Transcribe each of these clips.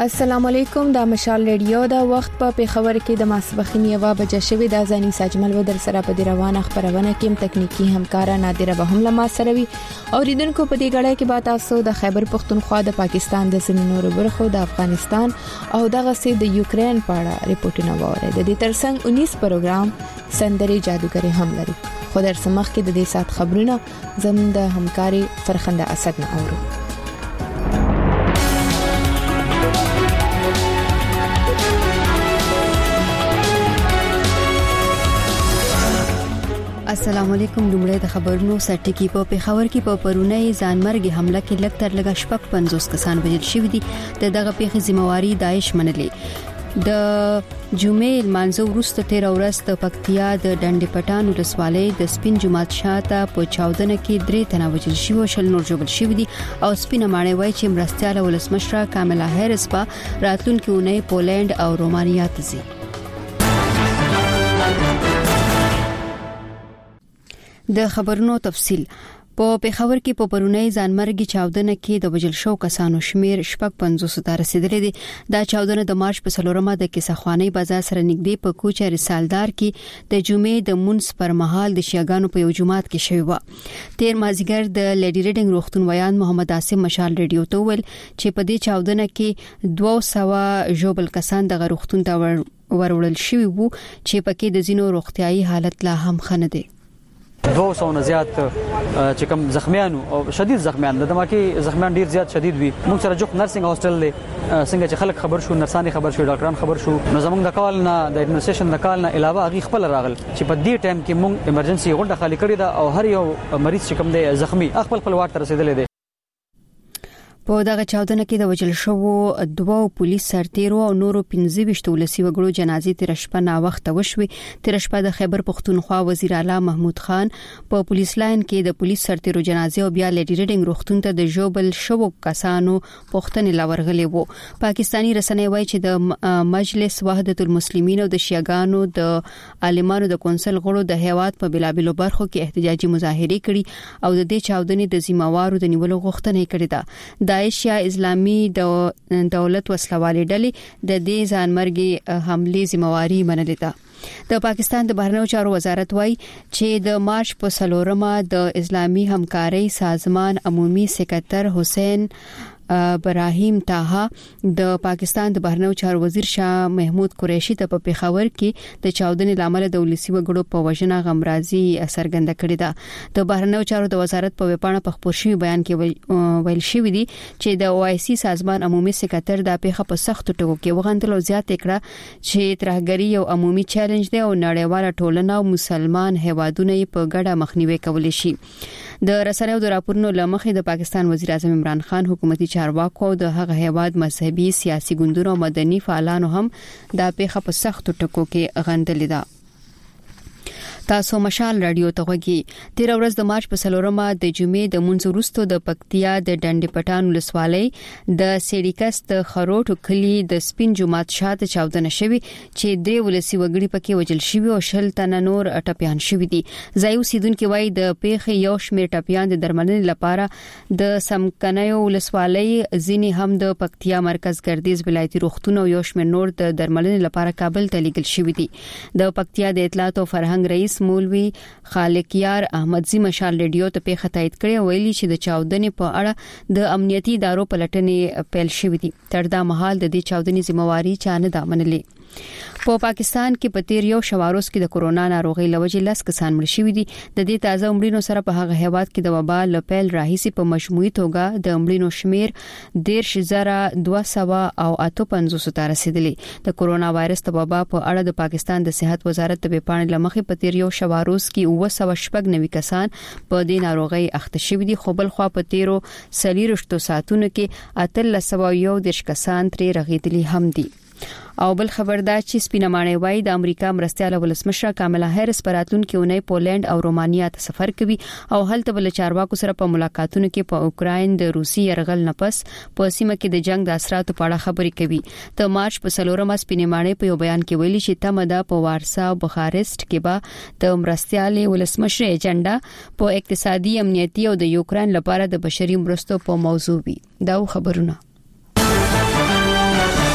السلام علیکم د مشال ریډیو د وخت په پیښور کې د ماسپخین یوه بجې شوې د ځاني ساجمل ودر سره په روانه خبرونه کې تکنیکی همکارا نادره به هم لمه سره وي او ریدونکو په دې غړې کې به تاسو د خیبر پختونخوا د پاکستان د سنورو برخو د افغانستان او دغه سي د یوکرين په اړه ریپورتونه وره د دې ترڅنګ 19 پروګرام سندري جادوګری هم لري خو در سمخ کې د دې سات خبرونه زموږ د همکاري فرخنده اسد نه اورو. السلام علیکم. لومړی د خبرونو سرټکی په پیښور کې په پرونی ځانمرګي حمله کې لکتر لګا شپږ 50 کسان وژل شوي دي. دغه پیښې ذمہواری داعش منلې. د جمعې مانځو وروسته 13 ورځ د پکتیا د ډنډ پټان ولسوالۍ د سپین جماعت شاته په چاودنه کې 3 تنه وژل شوي او شل نور ژوبل شوي دي او سپینه ماڼۍ وایي چې مرستياله ولسمشره کاملا هریس په راتلونکي اونۍ پولند او رومانیا ته ځي. د خبرونو تفصيل. په پیښور کې په پرونی ځانمرګي چاودنه کې د وژل شو کسانو شمیر شپږ 50 ته رسیدلی دی. دا چاودنه د مارچ په سلورمه د کیسخوانی بازار سره نږدې په کوچه رسالدار کې د جمعې د مونږ پر مهال د شیعاګانو په یو جماعت کې شوی و. تیر مازیګر د لیډي ریډینګ روغتون ویان محمد عاصم مشال ریډیو ته ویل چې په دې چاودنه کې 200 ژوبل کسان د روغتون ته ورول شوی وو چې پکې د زینو روغتيایي حالت لا هم خنه دي. 200 نه زیات چې کوم زخمیان او شدید زخمیان د دماکي زخمیان ډیر زیات شدید وي. موږ سره جوخ نرسنګ هاستل له څنګه چې خلک خبر شو نرساني خبر شو ډاکټران خبر شو نو زموږ د کال نه د ایڈمنسټریشن د کال نه علاوه هغه خپل راغل چې په دې ټایم کې موږ ایمرجنسي غونډه خالی کړې ده او هر یو مریض چې کوم دی زخمی خپل واټ رسیدلې دی. په دغه چاودنه کې د وژل شوو 2 پولیس سرتیرو او نورو 15 ولسی وګړو جنازې تر شپه نا وخت وشوي. تر شپه د خیبر پختونخوا وزیر اعلی محمود خان په پولیس لاین کې د پولیس سرتیرو جنازې او بیا لیډي ریډینګ روغتون ته د جوبل شوو کسانو پښتنې لاورغلې وو. پاکستانی رسنۍ وایي چې د مجلس وحدت المسلمین او د شیعاګانو د عالمانو د کونسل غړو د هیواد په بلابلو برخو کې احتجاجي مظاهره کړي او د دې چاودنې د ذمہوارو د نیولو غوښتنه کړې ده. داعش یا اسلامي دولت وسلوالې ډلې د دې ځانمرګي حمله ذمہواری منلې ده. د پاکستان د بهرنیو چارو وزارت وایي چې د مارچ په سلورمه د اسلامي همکارۍ سازمان عمومي سکرټر حسین ابراهیم طه د پاکستان د بهرنیو چارو وزیر شاه محمود قریشي ته په پیښور کې د چاودنې لامل د ولسی وګړو په وژنه غمرازي څرګنده کړې ده. د بهرنیو چارو د وزارت په وپاڼه په خبر شوی بیان کې ویل شوی دی چې د OIC سازمان عمومي سکرټر د پیښه په سخت ټکو کې وغندل او زیات کړه چې ترهګری یو عمومي چیلنج دی او نړیواله ټولنه او مسلمان هیوادونه په ګډه مخنیوي کولی شي. د رسنیو د راپورونو لمخې د پاکستان وزیر اعظم عمران خان حکومتي چارواکو د هغه هیواد مذهبي سیاسي ګوندونو او مدني فعالانو هم د پیښه په سخت ټکو کې غندلې ده. تاسو مشال رادیو ته غوږی. 13 ورځ د مارچ په سلورمه د جمعې د مونږ وروسته د پکتیا د ډنډ پټان ولسوالۍ د سېډیکس د خروټ کلی د سپین جماعت شاته چاودنه شوی چې 3 ولسی وګړي پکې وژل شوی او شل تن نور ټپيان شوی دي. ځایو سیدونکو وایي د پیښې یو شمېر ټپيان د درملنې لپاره د سمکنیو ولسوالۍ ځینی هم د پکتیا مرکز ګردیز ولایتي روغتون او یو شمېر نور د درملنې لپاره کابل ته لیږل شوی دي. د پکتیا د اطلاعات او فرهنګ رئیس مولوی خالقیار احمدزی مشال ریډیو ته پیښه تایید کړې ویلي چې د چاودنې په اړه د امنیتي ادارو پلټنې پیل شوې دي. تر دا مهال د دې چاودنې ذمہواری چا نه ده منلې. په پاکستان کې په تیر یو شواروس کې د کورونا ناروغي لوجې 10 کسان مړ شوي دي. د دې تازه مړینو سره په هغه هیواد کې د وبا لپیل راهیسي په مجموعي توګه د مړینو شمیر 10258 ته رسیدلی. د کورونا وایرس د وبا په اړه د پاکستان د صحت وزارت د وپاڼې لمخې په تیر یو شواروس کې 990 کسان په دې ناروغي اخته شوي دي. خو بل خو په تیرو 40 ساعتونو کې 311 کسان ترې رغیدلي هم دي. او بل خبردار چې سپینه ماڼۍ وای د امریکا مرستياله ولسمشره کاملا هریس پر راتلونکي اونۍ پولند او رومانیا ته سفر کوي او هلته بل چارواکو سره په ملاقاتونو کې په اوکراین د روسي يرغل نه پس په سیمه کې د جنگ د اثراتو په اړه خبرې کوي. د مارچ په سلورمه سپینه ماڼۍ په یو بیان کې ویلي چې تمه ده په وارسا او بخارست کې به د مرستياله ولسمشره ایجنډا په اقتصادي امنیتي او د یوکرين لپاره د بشري مرستو په موضوع وي. دا خبرونه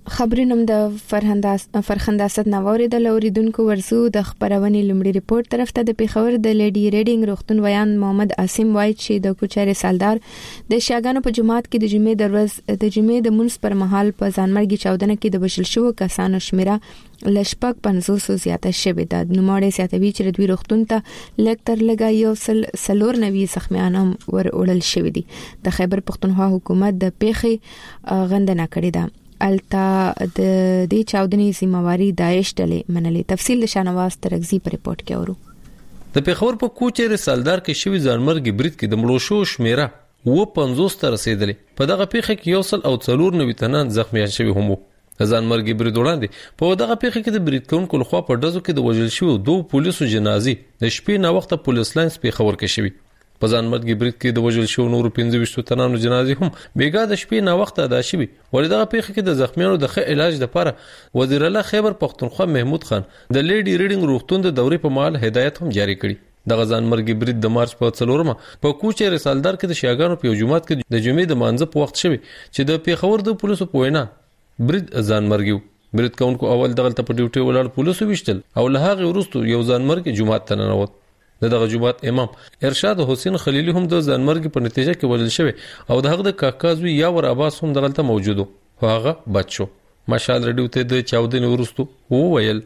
خبرونم د فرخنداست نووري د لوریدونکو ورسو د خبرونې لمړي ریپورت طرف ته د پیښور د لیډي ریډینګ روغتون ویان محمد عاصم وایي چې د کوچاري سالدار د شاګانو په جماعت کې د جمعې د ورځ د جمعې د منځ پر مهال په ځانمرګي چاودنه کې د وشل شو کسانو شمیره لشپک 500 زیاته شوې ده. نوموړی سیاتوي چې د دوی روغتون ته لکتر لګا یو سلور نوي زخمیان هم ور وړل شوې دي. د خیبر پختونخوا حکومت د پیښې غندنه کړې ده. التا د دې چاودنې ذمہواری داعش ډلې منلې. تفصیل د شانواز ترغزي په ریپورت کې اورو. د پیښور په کوچېر سالدار کې شوی ځانمرګي برید کې د مړو شو شمیره و 50 ته رسیدلې. په دغه پیښه کې یو سل او څلور نوي تنان زخمیان شوي هم وو. ځانمرګي برید وړاندې په دغه پیښه کې د برید کوونکو لخوا په ډزو کې د وژل شوی دوه پولیسو جنازې د شپې نه وخت پولیس لاینز پیښور کې شوی. په ځانمرګي برید کې د وژل شو نور 25 تنانو جنازې هم بیګا د شپې نه وخت ادا شوی. ولې دغه پیښه کې د زخمیانو د ښه علاج لپاره وزیر اعلی خیبر پختونخوا محمود خان د لیډي ریډینګ روغتون د دورې په مهال هدایت هم جاری کړی. دغه ځانمرګي برید د مارچ په 4مه په کوچېر سالدار کې د شاګانو په جماعت کې د جمعې د مانځه په وخت شوی چې د پیښور د پولیسو په وینا برید ځانمرګي برید کوونکو اول دغه ته په ډیوټي ولاړ پولیسو وشتل او له هغه وروسته یو ځانمرګي جماعت ته ننوت. دغه جماعت امام ارشاد حسین خلیلی هم د ځانمرګي په نتیجه کې وژل شوی او د هغه د کاکازوی یاور عباس هم دغه ته موجود و هغه بچو. مشال رډیو ته د چاودنې وروسته وویل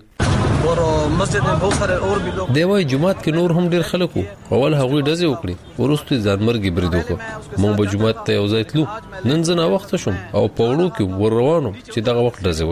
دی وای جماعت کې نور هم ډیر خلک وو. اول هغوی ډزې وکړي وروسته ځانمرګي برید وکړ. موږ به جماعت ته یو ځای تلو. نن زه ناوخته شوم او په وړو کې ور روانو چې دغه وخت ډزې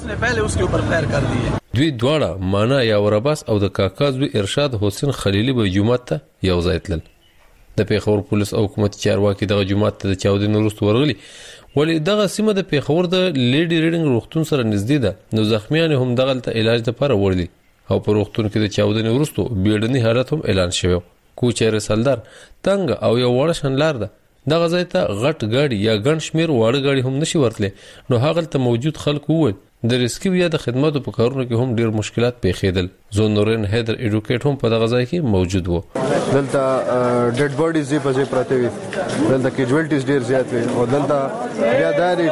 وشوې. دوی دواړه مانا یاور عباس او د کاکازوی ارشاد حسین خلیلی به جماعت ته یو ځای تلل. د پیښور پولیس او حکومت چارواکي دغه جماعت ته د چاودنې وروسته ورغلي. ولې دغه سیمه د پیښور د لیډي ریډینګ روغتون سره نږدې ده. نو زخمیان هم دغه ته علاج لپاره وړي او په روغتون کې د چاودنې وروسته بیړني حالت هم اعلان شوی. کوچېر سالدار تنگ او یو وړ شنلار ده. دغه ځای ته غټ ګاډي یا ګڼ شمیر واړه ګاډي هم نشي ورتلی. نو هغه ته موجود خلک وویل د ریسکیو یا د خدماتو په کارونو کې هم ډیر مشکلات پیښېدل. زونورین هیدر ایډوکیټ هم په دغه ځای کې موجود وو. دلته ډیډ باډیز په ځای پراته وي. دلته کیجوالټیز ډیر زیات وي او دلته بیا داري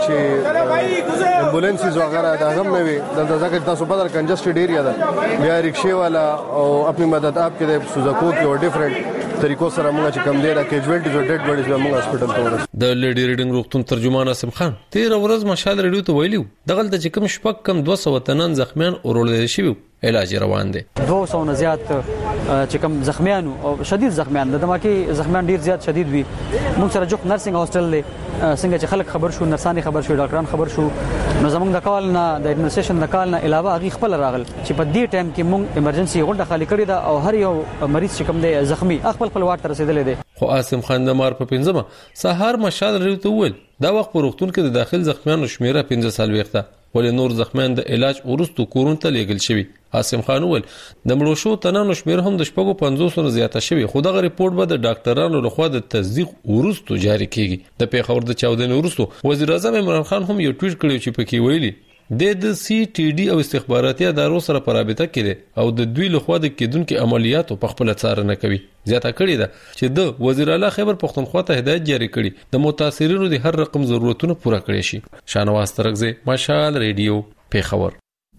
چې امبولانسز وغیرہ دا هم نه وي. دلته ځکه تاسو په در کنجسټډ ایریا ده. بیا رکشې والا او خپل مدد اپ کې د سوزاکو کې او ډیفرنٹ طریقو سره موږ چې کم دی دا کیجوالټیز او ډیډ باډیز موږ هسپټل ته ورسېږو. د لیډي ریډینګ روغتون ترجمان اسم خان 13 ورځ مشال ریډیو ته ویلو دغه د چې کوم شپږ کم 200 تنان زخمیان اورول شوی علاج روان دي. 200 نه زیات چې کوم زخمیان او شدید زخمیان د دماکي زخمیان ډیر زیات شدید وي. موږ سره جوخ نرسنګ هاستل دی څنګه چې خلک خبر شو نرساني خبر شو ډاکټران خبر شو نو زمونږ د کال نه د ایڈمنسټریشن د کال نه علاوه هغه خپل راغل چې په دې ټایم کې موږ ایمرجنسي غونډه خالی کړې ده او هر یو مریض چې کوم دی زخمی خپل واټ تر رسیدلې دی. خو عاصم خان د مار په 5مه سهار مشال ریو ته ویل دا وخت په روغتون کې د داخل زخمیانو شمیره 15 سال وخته ولې نور زخمیان د علاج ورستو کورون ته لیږل شوی. عاصم خان ویل د مړو شو تنانو شمیر هم د شپږو 500 زیاته شوی. خو دغه ریپورت به د ډاکټرانو لخوا د تصدیق ورستو جاری کیږي. د پیښور د چاودنې ورستو وزیر اعظم عمران خان هم یو ټویټ کړی چې پکې ویلي د سی ټي ډي او استخباراتي ادارو سره په رابطه کې او د دوی لخوا د کېدونکو عملیاتو په خپل څارنه کوي. زیاته کړی ده چې د وزیر اعلی خیبر پختونخوا ته هدایت جاری کړي د متاثرینو د هر رقم ضرورتونه پوره کړي شي. شانواز ترغزي مشال ریډیو پیښور.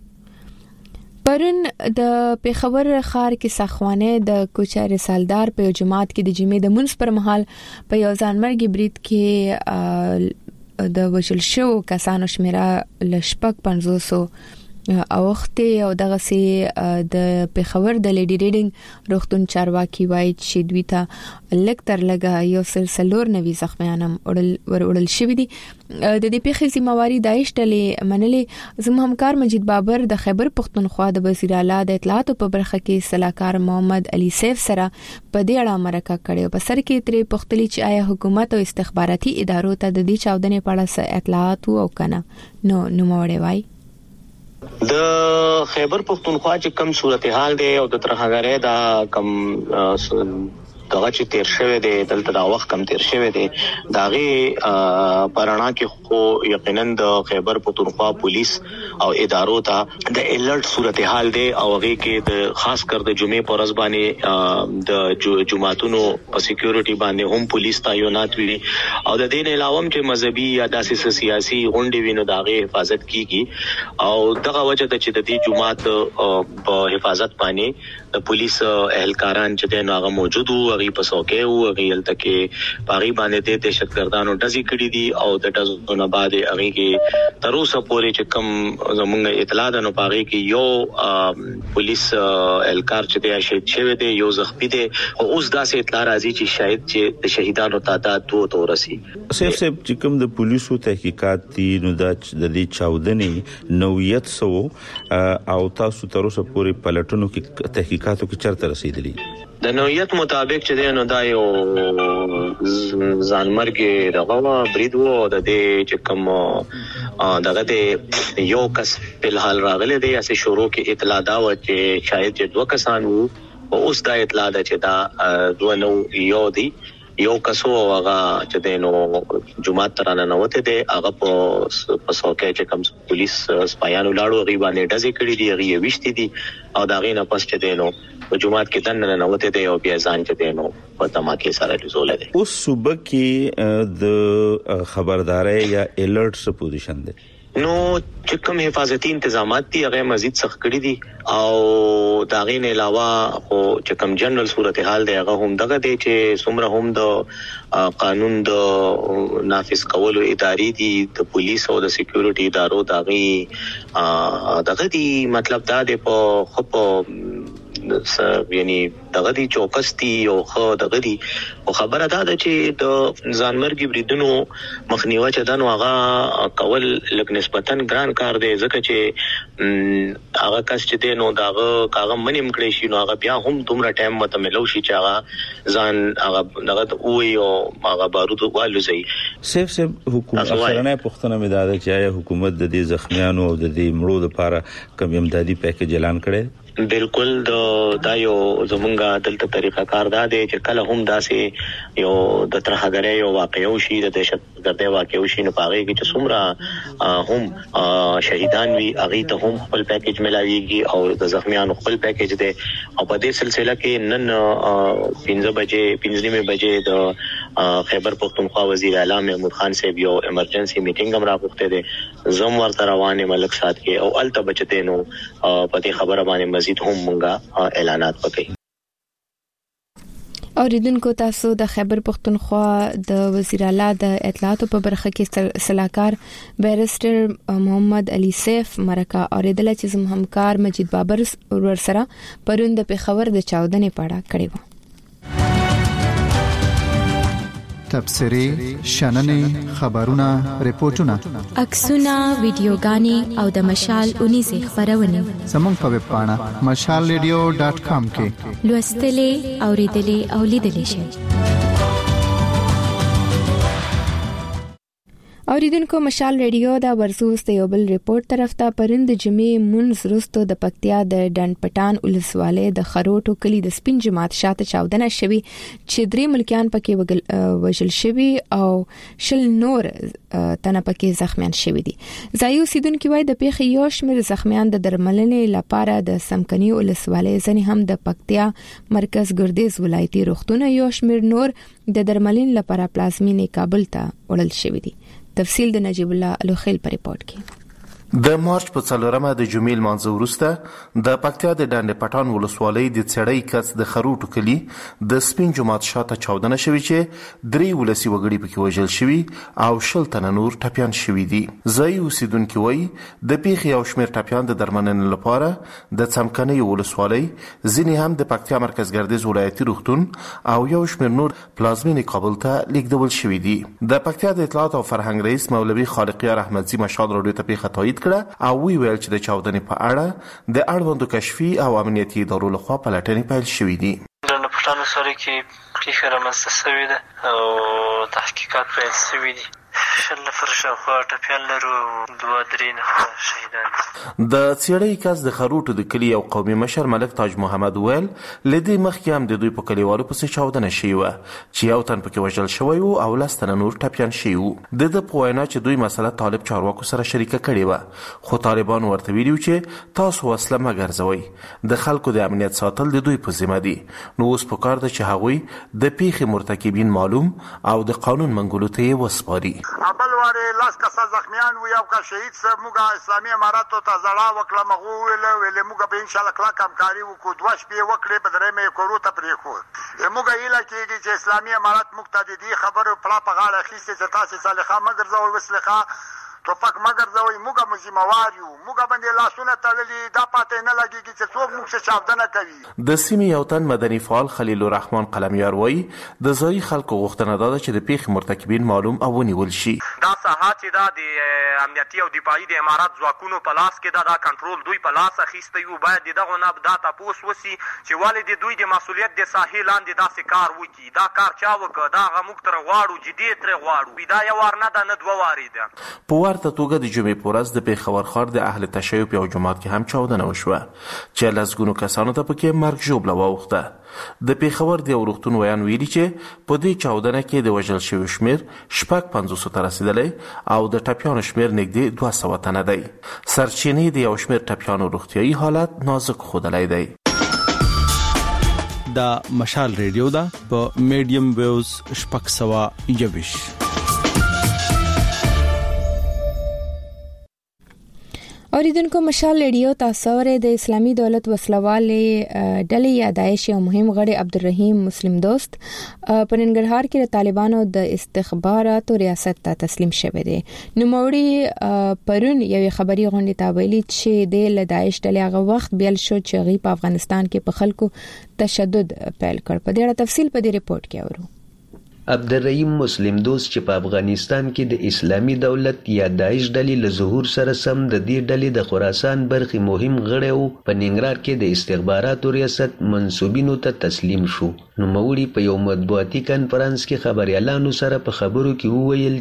پرون د پیښور خار کې سخوانه د کوچېر سالدار په جماعت کې د جمعې د منځ پر مهال په یو ځانمرګي برید کې د وشل شو کسانو شمیره لشپک 500 اوخته او دغه سي د پیښور د لیډي ریډینګ روغتون چارواکي وایي چې دوی ته لکتر لګا یو سلسلور نوي زخمیانم وړل شوی دي. د دې پیښې ذمہواری داعش ډلې منلې. زموږ همکار مجید بابر د خیبر پختونخوا د وزیر اعلی د اطلاعاتو په برخه کې صلاحکار محمد علي سیف سره په دې اړه مرکه کړې. په سر کې ترې پختلی چې آیا حکومت او استخباراتي ادارو ته د دې چاودنې په اړه اطلاعات او کنه نو نوموړی وایي د خیبر پختونخوا چې کم صورتحال دی او د ترهګرۍ دا کم دغه چې تیر شوی دی دلته دا وخت کم تیر شوی دی داغه پرانا کې خو یقینا د خیبر پختونخوا پولیس او ادارو ته د الرټ صورتحال دی او هغه کې د خاص کر د جمعې پر ورځ باندې د جماعتونو په سکیورټي باندې هم پولیس تعینات وي او د دې علاوه چې مذهبي یا داسې سیاسي غونډې وینو داغه حفاظت کیږي او دغه وجه ته چې د دې جماعت په حفاظت باندې د پولیس اهلکاران چې نو هغه موجود وو هغه په سوکې وو هغه یلته کې پاغي باندې د دهشتګردانو ډزې کړې دي او د ډزو نه بعد هغه کې تر اوسه پورې چې کوم زمونږ اطلاع ده نو پاغي کې یو پولیس اهلکار چې دی شهید شوی دی یو زخمی دی او اوس داسې اطلاع راځي چې شاید چې د شهیدانو تعداد 2 ته ورسي. سیف چې کوم د پولیسو تحقیقات دي نو د دې چاودنې نوعیت سو او تاسو تر اوسه پورې پلټونو کې تحقیقاتو کې چرته رسیدلی؟ د نوعیت مطابق چې دی نو دا یو ځانمرګ دغه برید وو د دې چې کوم دغه د یو کس په حال راغله دی اسې شروع کې اطلاع دا و چې شاید چې 2 کسان وو او اوس دا اطلاع ده چې دا 2 نو یو دی یو کسو هغه چې دینو جماعت ترانه نوته دی هغه په سوکې چې کوم پولیس سپایانو لاړو غي باندې ډزې کړې دي غي وشتي دي او دا غي نه پس چې دینو په جماعت کې دنه نوته دی او بیا ځان چې دینو په تماکه سره لزول دي. اوس صبح کې د خبرداري یا الرټ څه پوزیشن دی؟ نو چې کوم حفاظتي انتظامات دي هغه مزید سخت کړي دي او دا غي نه علاوه خو چې کوم جنرال صورتحال دی هغه هم دغه دی چې څومره هم د قانون د نافذ کولو ادارې دي د پولیس او د سکیورټي ادارو دا غي دغه دی مطلب دا دی په خو یعنی دغه دی چوکستی او خو دغه دی او خبره ده چې د ځانمرګي بریدونو مخنیوي چې دنو هغه کول لک نسبتاً ګران کار دی ځکه چې هغه کس چې دی نو دغه کاغه منیم کړی شي نو هغه بیا هم دومره ټایم مته ملو شي چې هغه ځان هغه دغه وی او هغه بارود والوزي. سیف حکومت افسرانه پښتنه مې دا چې حکومت د دې زخمیانو او د دې مړو لپاره کوم امدادي پیکیج اعلان کړي؟ بالکل دا یو زمونږه دلته طریقه کار دا دی چې کله هم داسې یو د ترهګرۍ یو واقعو شي د دهشتګردۍ واقعو شي نو پاره کې چې څومره هم شهیدان وي هغه ته هم خپل پیکیج ملاويږي او د زخمیانو خپل پیکیج دی او په دې سلسله کې نن 5:30 بجې د خیبر پختونخوا وزیر اعلی محمود خان صاحب یو ایمرجنسي میټینګ هم راغوښته دي زم ورته روانه ملک سات کې او الته بچته نو په دې خبره باندې مزید هم مونږه اعلانات وکړي. اوریدونکو تاسو د خیبر پختونخوا د وزیر اعلی د اطلاعاتو په برخه کې صلاحکار بیرسټر محمد علي سیف مرکه اوریدل چې زموږ همکار مجید بابر ورسره پروند په خبر د چاودنې پاړه کړی و. تبصري شننې خبرونه ریپورتونه عکسونه ویډیوګانې او د مشال 19 خبرونه زموږ په ویب پاڼه mashalradio.com کې لوستلې اوریدلې او لیدلې شئ. اوریدونکو مشال ریډیو دا ورزوس ته یو بل ریپورت طرف ته پرند جمعې منځ رستو د پکتیا د ډنډپټان ولسوالۍ د خروټو کلی د سپین جماعت شاته چاودنه شوی چې 3 ملکیان پکې وژل شوی او شل نور تنه پکې زخمیان شوی دي. ځایو سیدونکو وای د پیښې یو شمېر زخمیان د درملنې لپاره د سمکنی ولسوالۍ ځنې هم د پکتیا مرکز ګردیز ولایتي روغتون یو شمېر نور د درملنې لپاره پلازمینې کابل ته وړل شوی دي. تفصیل د نجیب الله الوخیل په ریپورت کې. د مارچ په 4مه د جمعې لمانځه وروسته د پکتیا د ډنډپټان ولسوالۍ د څړۍ کس د خروټو کلی د سپین جماعت شاته چاودنه شوې چې 3 ولسی وګړي پکې وژل شوي او شل تنه نور ټپيان شوي دي. ځایي اوسیدونکو وایي د پیښې یو شمېر ټپيان د درملنې لپاره د څمکنۍ ولسوالۍ ځینې هم د پکتیا مرکز ګردیز ولایتي روغتون او یو شمېر نور پلازمینې کابل ته لیږدول شوي دي. د پکتیا د اطلاعات او فرهنګ رئیس مولوي خالقیار احمدزي مشال راډیو ته پیښه تایید کړه او وی ویل چې د چاودنې په اړه د اړوندو کشفي او امنیتي ادارو لخوا پلټنې پیل شوې دي. د پټانو سره کې پیښه رامنځته شوې ده او تحقیقات پیل شوي دي. شل فرشه خو ټپیان لرو 2-3 نه شهیدان. د څېړۍ کس د خروټو د کلي او قومي مشر ملک تاج محمد ویل لدې مخکې هم د دوی په کلیوالو پسې چاودنه شوې وه چې یو تن پکې وژل شوی و او 10 تنه نور ټپیان شوي وو. د ده په وینا چې دوی مسله طالب چارواکو سره شریکه کړې وه خو طالبانو ورته ویلي چې تاسو وسله مه ګرځوئ، د خلکو د امنیت ساتل د دوی په ذمه دي. نو اوس پکار ده چې هغوی د پیښې مرتکبین معلوم او د قانون منګولو ته یې وسپاري. بل وارې 10 کسه زخمیان و، یو کس شهید سه. موږ اسلامي اماراتو ته زړه وکړه، مغو ویلې موږ به انشاءالله کلک همکاري وکړو. 2 شپې وکړې، په درېیمه یې کورو ته پرېښود. موږ هیله کېږي چې اسلامي امارات موږ ته د دې خبرو پړه په غاړه اخیستې چې تاسې صالحه مه ګرځوئ، وسلخه ټوپک مه ګرځوئ. موږ هم ذمهوار یو، موږ باندې لاسونه تړلي، دا پاتې نه لګېږي چې څوک موږ څه چاودنه کوي. د سیمې یو تن مدني فعال خلیل الرحمن قلمیار وایي د ځایي خلکو غوښتنه دا ده چې د پیښې مرتکبین معلوم او ونیول شي. دا ساحه چې دا د امنیتي او دفاعي د امارات ځواکونو په لاس کې دا کنټرول دوی په لاس اخیستی و. باید د دغو نه دا تپوس وسي چې ولې د دوی د مسؤلیت د ساحې لاندې داسې کار وکړي. دا کار چا وکړه؟ دا هغه موږ ترې غواړو، جدي ترې غواړو. دا یو وار نه ده، نه 2 وارې ده. په ورته توګه د جمعې په ورځ د پېښور ښار د اهل تشیع په یو جومات کې هم چاودنه وشوه چې لسګونو کسانو ته پکې مرګ ژوبله واوښته. د پېښور د یو روغتون ویان ویلي چې په دې چاودنه کې د وژل شویو شمېر 550 ته رسېدلی او د ټپیانو شمېر نږدې 200 تنه دی. سرچینې د یو شمېر ټپیانو روغتیایي حالت نازک ښودلی دی. دا مشال ریډیو ده په میډیم ویوز 621. اوریدونکو مشال ریډیو تاسو ورې د اسلامي دولت وسلوالې ډلې یا داعش یو مهم غړي عبدالرحیم مسلم دوست په ننګرهار کې د طالبانو د استخباراتو ریاست ته تسلیم شوی دی. نوموړي پرون یو خبري غونډه ته ویلي چې د داعش ډلې هغه وخت بیل شو چې غي په افغانستان کې په خلکو تشدد پیل کړ. په دې اړه تفصیل په دې ریپورت کې اورو. عبدالرحیم مسلم دوست چې په افغانستان کې د اسلامي دولت یا داعش ډلې له ظهور سره سم د دې ډلې د خراسان برخې مهم غړی وو، په ننګرهار کې د استخباراتو ریاست منصوبینو ته تسلیم شو. نوموړي په یو مطبوعاتي کنفرانس کې خبريالانو سره په خبرو کې وویل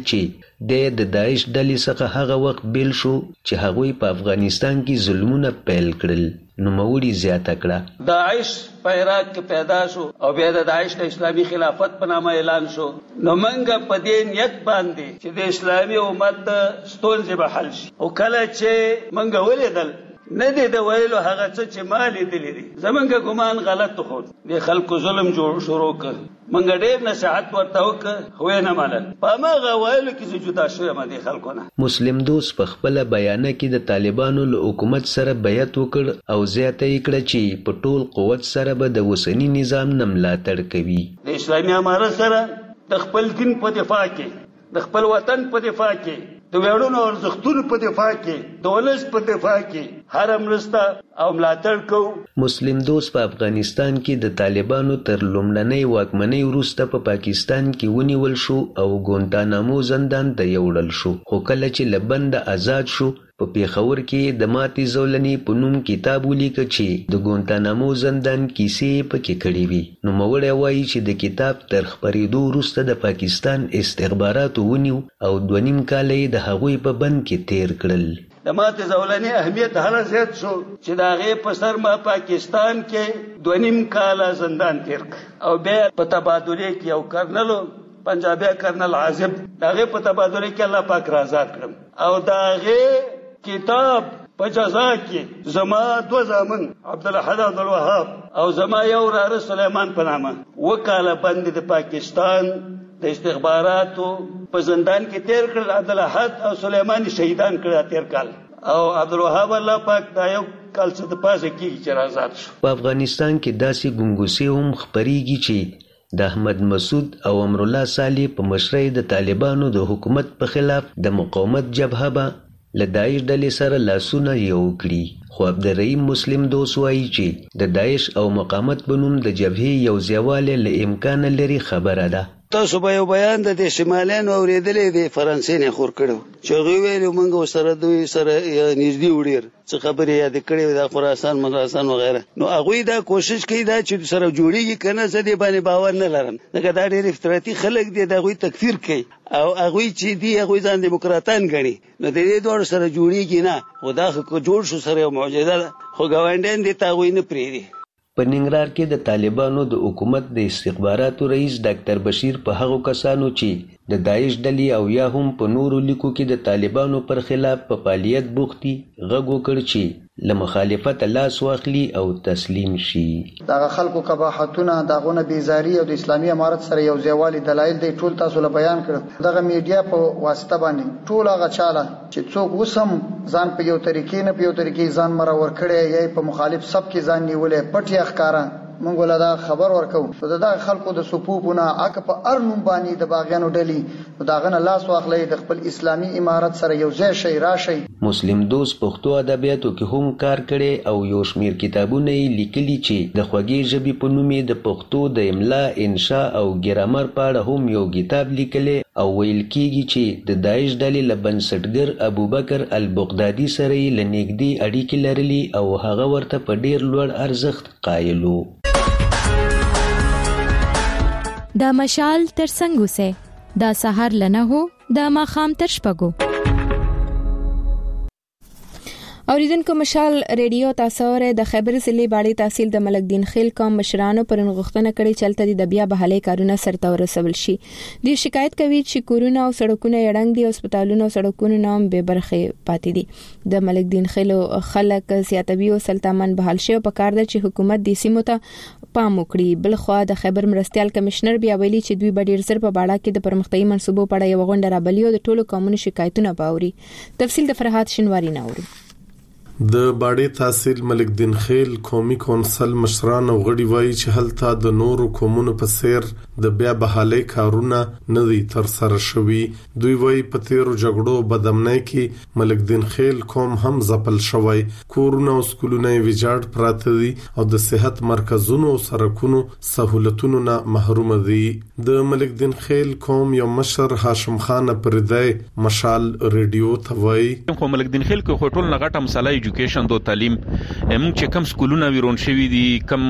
چې د داعش ډلې څخه هغه وخت بیل شو چې هغوی په افغانستان کې ظلمونه پیل کړل. نوموړي زیاته کړه داعش په عراق کې پیدا شو او بیا د داعش د اسلامي خلافت په نامه اعلان شو. نو منګه په دې نیت باندې چې د اسلامي امت ستونزې به حل شي او کله چې منګه ولیدل نه دی د ویلو هغه څه چې ما لیدلې دي زمونږ ګمان غلط خو د خلکو ظلم جوړ شروع کړ. منګه ډېر نصيحت ورته وکړ خو یې نه منل. په ما غوایلو کې چې جدا شوی د خلکو نه. مسلم دوست په خپل بیان کې د طالبانو له حکومت سره بیعت وکړ او زیاته یې کړه چې په ټول قوت سره به د اوسني نظام نه ملاتړ کوي. د اسلامي امارت سره د خپل دین په دفاع کې، د خپل وطن په دفاع کې، د ویاړونو ارزښتونو په دفاع کې، د ولس په دفاع کې هر مرسته او ملاتړ کوو. مسلم دوست په افغانستان کې د طالبانو تر لومړنۍ واکمنۍ وروسته په پاکستان کې ونیول شو او ګونتانامو زندان ته یوړل شو. خو کله چې له بنده آزاد شو په پیښور کې د ماتې زولنې په نوم کتاب ولیکه چې د ګونتانامو زندان کیسې پکې کړې وي. نوموړی وایي چې د کتاب تر خپرېدو وروسته د پاکستان استخباراتو ونیو او 2.5 کاله یې د هغوی په بند کې تیر کړل. د ماتې زولنې اهمیت هله زیات شو چې د هغې په سر ما پاکستان کې 2.5 کاله زندان تیر کړ او بیا په تبادلې کې یو کرنلو پنجابی کرنل عازب د هغې په تبادلې کې الله پاک را آزاد کړم او د هغې کتاب په جزا کې زما 2 زامن عبدالاحد عبدالوهاب او زما یو وراره سلیمان په نامه 2 کاله باندې د پاکستان د استخباراتو په زندان کې تیر کړل. عبدالاحد او سلیمان شهیدان کړل تیر کال او عبدالوهاب الله پاک دا یو کال څه د پاسه کېږي چې آزاد شو. په افغانستان کې داسې ګنګوسې هم خپرېږي چې د احمد مسعود او امرالله صالح په مشرۍ د طالبانو د حکومت په خلاف د مقاومت جبهه به له داعش ډلې سره لاسونه یو کړي. خو عبدالرحیم مسلم دوست وایي چې د داعش او مقاومت په نوم د جبهې یو ځایوالی له امکانه لري خبره ده. تاسو به یو بیان د شماليانو اوریدلې د فرانسې نه خور کړو چې غوي ویلو موږ سره دوی سره نږدې وړیر څه خبرې یاد کړې د خراسان مدرسان وغیرہ نو هغه دا کوشش کوي دا چې سره جوړیږي کنه زه دې باندې باور نه لرم دا ډېر افتراضي خلک دي دا غوي تکفیر کوي او هغه چې دی هغه ځان دیموکراتان غني نو دې دوه سره جوړیږي نه خدا خو جوړ شو سره معجزه ده خو ګاونډین دي تا غوي نه پریدي په ننګرهار کې د طالبانو د حکومت د استخباراتو رئیس ډاکټر بشیر په هغو کسانو چې د داعش ډلې او یا هم په نورو لیکو کې د طالبانو پر خلاف په فعالیت بوختي غږ وکړ چې له مخالفت لاس واخلي او تسلیم شي. دغه خلکو قباحتونه دغه بیزاری او د اسلامي امارت سره یو ځایوالي دلایل دی ټول تاسو له بیان کړ. دغه میډیا په واسطه باندې ټول هغه چاله چې څوک وسم ځان په یو طریقې نه په یو طریقې ځان مرور کړي یا په مخالف سب کې ځان نیولې پټي ښکارا مونږ ولا خبر ورکو دا خلکو د صفوفونه اګه په ارنوم باندې د باغیانو ډلې داغه نه لاس واخلې د خپل اسلامي امارت سره یو ځای شي راشي. مسلم دوست پښتو ادبیاتو کې هم کار کړي او یو شمیر کتابونه لیکلي چې د خوږی ژبې په نوم د پښتو د املا انشاء او ګرامر په اړه هم یو کتاب لیکلی او ویل کېږي چې د داعش ډلې له بنسټګر ابوبکر البغدادي سره یې له نږدې اړیکې لرلي او هغه ورته په ډیر لوړ ارزښت قایل و. دا مشال تر څنګه وسه دا سحر لنه هو دا ماخام تر شپګو. اوریدونکو مشال ریډیو تاسو ور د خیبر ضلع باړې تحصیل د ملک دین خیل قوم مشرانو پر غوښتنه کړې چلته د بیا بحالي کارونه سرته ورسول شي. دوی شکایت کوي چې کورونه او سړکونه یړنګ دي او هسپتالونه او سړکونه نام به برخه پاتې دي. د ملک دین خیل خلک سیاتوي او سلطان بحال شي په کار د حکومت د سیمو ته پام وکړي. بل خو د خیبر مرستيال کمشنر بیا ویلي چې دوی ډیر زر په باړه کې د پرمختګي منصوبو په اړه یو غونډه رابلی او د ټولو قومونو شکایتونه باوري. تفصیل د فرحات شنواری ناوري. د باړې تحصیل ملک دین خیل قومي کونسل مشران او غړي وایي چې هلته د نورو قومونو په سیر د بیا بحالي کارونه نه دي تر سره شوي. دوی وایي په تیرو جګړو بدامنۍ کې ملک دین خیل قوم هم ځپل شوی. کورونه او سکولونه ویجاړ پراته دي او د صحت مرکزونو او سرکونو سہولتونو نه محروم دي. د ملک دین خیل قوم یو مشر هاشم خان پردای مشال ریډیو ته وایي خو ملک دین خیل کو ټول نغټه مسله ایجوکیشن دو تعلیم موږ چې کم سکولونه ویرون شوی دي کم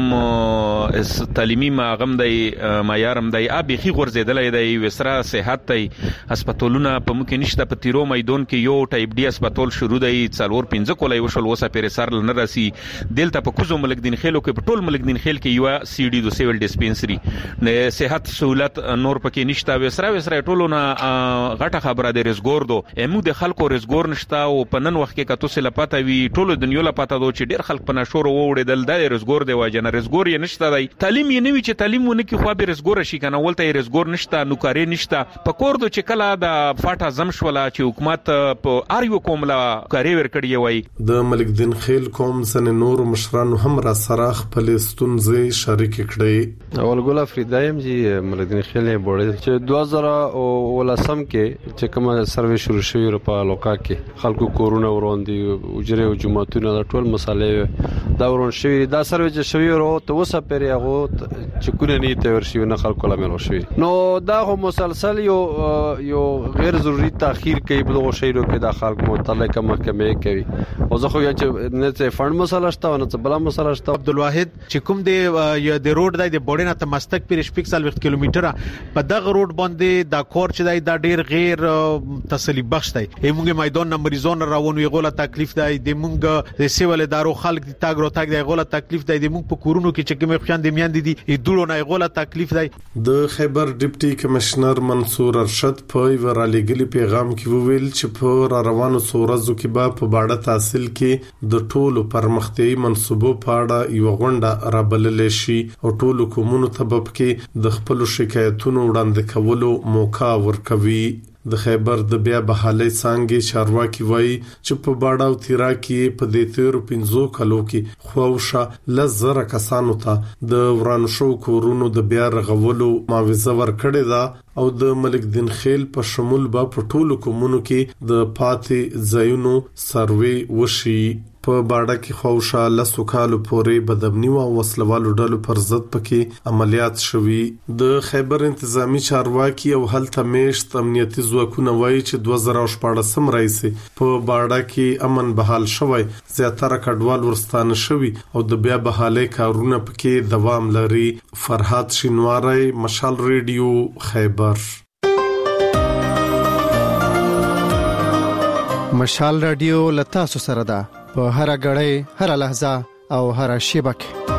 تعلیمي ماغم دی معیارم دی ابيخي غورځیدلې دی وسره صحت دی هسپتالونه په ممکن نشته په تیرو میدان کې یو ټایپ ډي هسپتال شروع دی 4-5 کولای وشول وسه پیر سر نه راسي دلته په کوزو ملک دین خیلو کې په ټول ملک دین خیل کې یو سی ډي دو سیول ډیسپنسري نه صحت سہولت نور پکې نشته وسره ټولونه غټه خبره دی رزګور دو موږ د خلکو رزګور نشته او په نن وخت کې کتو سره پاتې وی ټولو دنیا لا پاتې دو چې ډیر خلک په نشور ووړدل د رزګور دی واجنه رزګور یې نشته دی تعلیم یې نوي چې تعلیم ونه کې خو به رزګور شي کنه ولته رزګور نشته نوکاری نشته په کور دو چې کله د فاټا زمشولا چې حکومت په اریو کوملا کاری ورکړی وای. د ملک دین خیل قوم سن نور مشران هم را سراخ فلسطین زی شریک کړي. اول ګل افریدایم چې ملک دین خیل بوړي چې 2013 کې چې کومه سروې شروع شوی په لوکا کې خلکو کورونه وروندي اجره او جمعتونه د ټول مسالې دا ورون شوی دا سروې چې شوی ورو ته وسه پرې هغه چې کونه نه ته ورشي نه خلکو لا ملو شوی نو دا خو مسلسل یو غیر ضروري تاخير کوي په دغه شیرو کې د خلک متعلقه محکمه کوي او زه خو چې نه څه فند مسله شته نه څه بل مسله شته. عبدالواحد چې کوم دی د روډ د بورډ نه تمستک پر شپږ 40 کیلومتره په دغه روډ باندې دا کور چې دی دا ډیر غیر تسلی بخش دی. موږ میدان نمبر زون راون وی غوله تکلیف دی د موږ د سیول ادارو خلک د تاګ رو تاګ دی غوله تکلیف دی د موږ په کورونو کې چې کوم خوان د میان دي دوړو نه غوله تکلیف دی. د خیبر ډیپټي کمشنر منصور ارشد په ورالېګلی پیغام کې ویل چې په روانو سورزو کې به په باړه تحصیل کې د ټولو پرمختیايي منصوبو په اړه یو غونډه رابلل شي او ټولو کومونو ته به کې د خپل شکایتونو وړاندې کولو موقع ورکوي. د خیبر د بیا بحالي څنګه چارواکي وایي چې په باړه او تیرا کې په دې تیرو 15 کلو کې خوښه لزر کسانو ته د ورانشو کورونو د بیا رغولو معاوضه ورکړې ده او د ملک دین خیل په شمول به په ټولو کومونو کې د پاتې ځایونو سروې وشي. په باډه کې خوشا لسو کالو پورې بدامني او وسلوالو ډلو پر ضد پکې عملیات شوي. د خیبر انتظامی چارواکي او هلته میشت امنیتي ځواکونه وایي چې 2014 راځي په باډه کې امن بحال شوی، زیاتره کډوال ورستانه شوي او د بیا بحالي کارونه پکې دوام لري. فرحات شینواری، مشال ریډیو، خیبر. مشال رادیو لتاسو سره ده په هر غړې، هر لحظه او هر شیبه کې.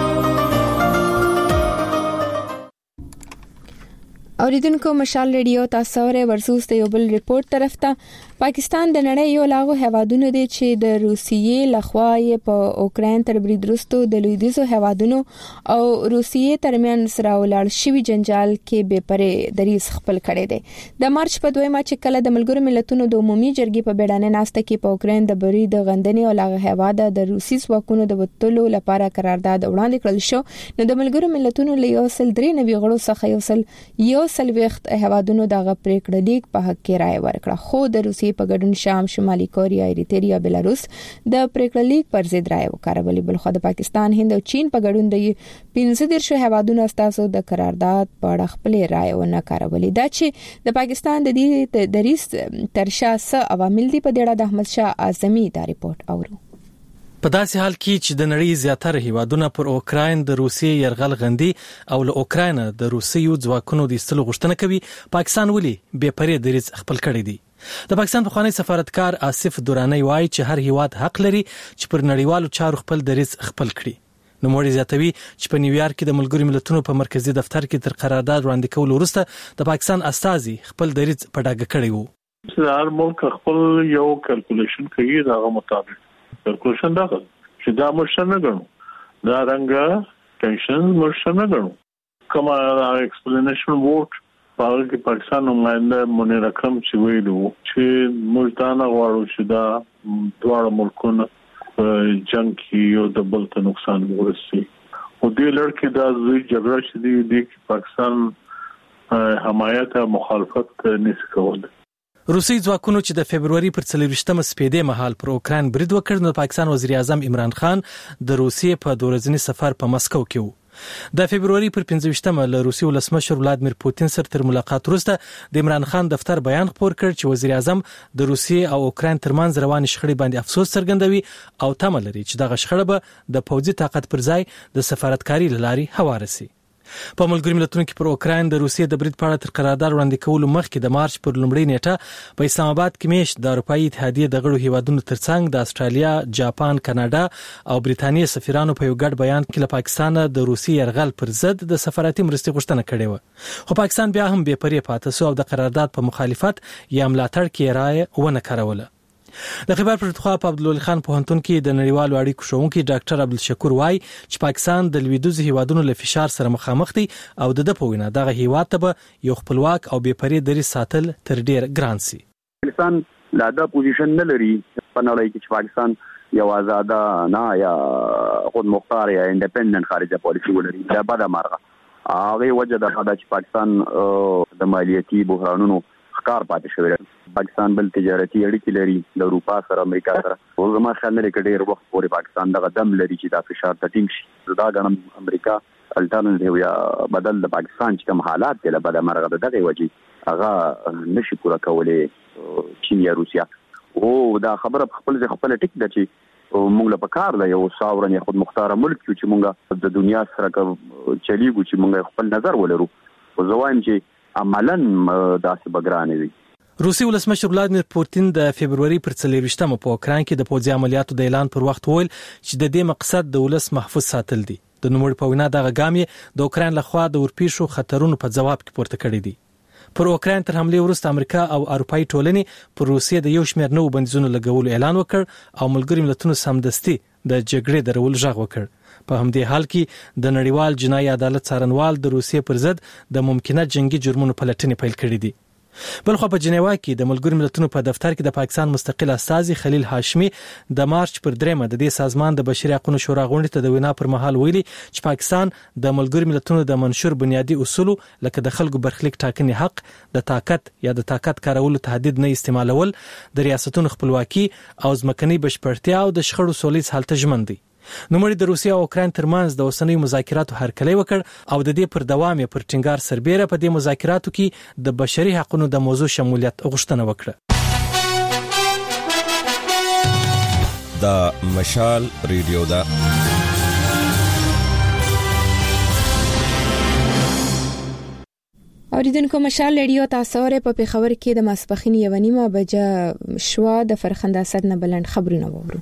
اوریدونکو مشال ریډیو تاسو ورې ورسوس ته یو بل ریپورت طرف ته. پاکستان د نړۍ یو لاغو هوادونو دی چې د روسیې لخوا یې په اوکرين تر برید وروسته د لویدیځو هوادونو او روسیې ترمن سره ولاړ شوی جنجال کې بے پرې دریس خپل کړي دي. د مارچ په 2 چې کله د ملګرو ملتونو د عمومي جرګې په بیړنۍ ناسته کې په اوکرين د برید غندنې او لاغه هواده د روسي ځواکونو د وټلو لپاره قرارداد وړاندې کړل شو، نو د ملګرو ملتونو له 193 غړو څخه یو سلويخت هوادونو دغه پریکړه لیک په حق کې رائے ورکړه، خو د روسیې په ګډون شام، شمالي کوریا، ایریتریا، بیلاروس د پریکړه لیک پر ضد رائے وکړه. بلخو د پاکستان، هند او چین په ګډون د 15 هوادونو استاسو د قرارداد په اړه خپل رائے ونه کارولې. دا چې د پاکستان د دې دریس ترشا څه عوامل دي، په دې اړه د احمد شاه اعظمي دا ریپورت اورو. په داسې حال کې چې د نړۍ زیاتره هیوادونه پر اوکراین د روسیې يرغل غندي او له اوکراین د روسیې ځواکونو د استلو غوښتنه کوي، پاکستان ولې بے پرې دریځ خپل کړی دی؟ د پاکستان پخوانی سفارتکار آصف درانی وایي چې هر هیواد حق لري چې پر نړیوالو چارو خپل دریځ خپل کړي. نو موږ زیاتوي چې په نیویارک کې د ملګرو ملتونو په مرکزی دفتر کې تر قرارداد وړاندې کول وروسته د پاکستان استازي خپل دریځ په ډاګه کړی وو. هر ملک خپل یو کیلکولیشن کوي، دغه مطابق کیلکولیشن دا چې دا مرشد نه غنو، دا رنګه ټینشن مرشد نه غنو. کومه ایکسپلینیشن ووټ په کې پاکستان نماینده منیر اکرم چې ویلو چې موږ دا نه غواړو چې دا دواړه ملکونه جنگ کې یو د بل ته نقصان ورسي. او دې لړ کې دا زوی جګړه چې دی پاکستان حمایت او مخالفت نشي کولای. روسي ځواکونو چې د فبرवरी پر 24 سپېدې مهال پر اوکراین برید وکړ، نو پاکستان وزیر اعظم عمران خان د روسیې په دورځنی سفر په مسکو کې وو. د فبرवरी پر 15 له روسي ولسمشر ولادمیر پوتین سره تر ملاقات وروسته د عمران خان دفتر بیان خپور کړ چې وزیر اعظم د روسیې او اوکراین ترمنځ روان شخړې باندې افسوس څرګندوي او تمه لري چې دغه شخړه به د پوځي طاقت پر ځای د سفارتکاري لاري هواره شي. په ملګرو ملتونو کې پر اوکراین د روسیې د برید په اړه تر قرارداد وړاندې کولو مخکې د مارچ پر لومړۍ نیټه په اسلام آباد کې میشت د اروپאי اتحادیې د غړو هیوادونو ترڅنګ د استرالیا، جاپان، کاناډا او بریتانیا سفیرانو په یو ګډ بیان کې له پاکستان د روسي يرغل پر ضد د سفارتي مرستې غوښتنه کړې و، خو پاکستان بیا هم بې پرې پاتې شو او د قرارداد په مخالفت یا ملاتړ کې رائے ونه کاروله. د خیبر پښتونخوا په عبدالولي خان پوهنتون کې د نړیوالو اړیکو ښوونکي ډاکټر عبدالشکور وایي چې پاکستان د لویدیځو هیوادونو له فشار سره مخامخ دی او د په وینا دغه هیواد ته به یو خپلواک او بې پرې دریځ ساتل تر ډیر ګران شي. پاکستان لا دا پوزیشن نه لري په نړۍ کې چې پاکستان یو آزاد نه یا خود مختار یا انډیپندنت خارجه پالیسي ولري. دا بده مرغه هغه وجه ده چې پاکستان د مالیاتي بحرانونو ښکار پاتې شوی دی. پاکستان بل تجارتي اړیکې لري د اروپا سره، امریکا سره، او زما خیال نه لري ډېر وخت پورې پاکستان دغه دم لري چې دا فشار ته ټینګ شي. دا غنم امریکا الټرنیټیو یا بدل د پاکستان چې کوم حالات دي له بده مرغه دغه وجه هغه نشي پوره کولای چین یا روسیا. او دا خبره خپل ټیک ده چې موږ له پکار له یو ساورن خود مختار ملک چې موږ د دنیا سره چلیږو چې موږ خپل نظر ولرو. او زوایم چې عملاً داسې بګرانې وي. روسي ولسمشر ولادمیر پوتین د فبرवरी پر 24 په اوکراین کې د پوځي عملیاتو د اعلان پر وخت وویل چې د دې مقصد د ولس محفوظ ساتل دي. د نوموړي په وینا دغه ګام د اوکراین لخوا د ورپېښو خطرونو په جواب کې پورته کړی دی. پر اوکراین تر حمله وروسته امریکا او اروپאי ټولنې پر روسیې د یو شمېر نوو بندیزونو لګولو اعلان وکړ او ملګرو ملتونو سمدستي د جګړې درول غږ وکړ. په همدې حال کې د نړیوال جنایي عدالت څارنوال د روسیې پر ضد د ممکنه جنگي جرمونو پلټنې پیل کړې دي. بلخو په جنیوا کې د ملګرو ملتونو په دفتر کې د پاکستان مستقل استازي خلیل هاشمي د مارچ پر 3 د دې سازمان د بشري حقوقو شورا غونډې ته د وینا پر مهال ویلي چې پاکستان د ملګرو ملتونو د منشور بنیادی اصول لکه د خلکو برخلیک ټاکنې حق، د طاقت یا د طاقت کارولو تهدید نه استعمالول، د ریاستونو خپلواکي او ځمکني بشپړتیا او د شخړو سولیز حالت ژمن دي. نوموړي د روسیې او اوکراین ترمنځ د اوسنیو مذاکراتو هرکلی وکړ او د دې پر دوام یې پر ټینګار سربېره په دې مذاکراتو کې د بشري حقوقو د موضوع شمولیت غوښتنه وکړه. د مشال ریډیو دا اوریدونکو مشال ریډیو تاسو په پیښور کې د ماسپخین 1:30 بجې شوا د فرخنده اسد نه بلند خبرونه وورو.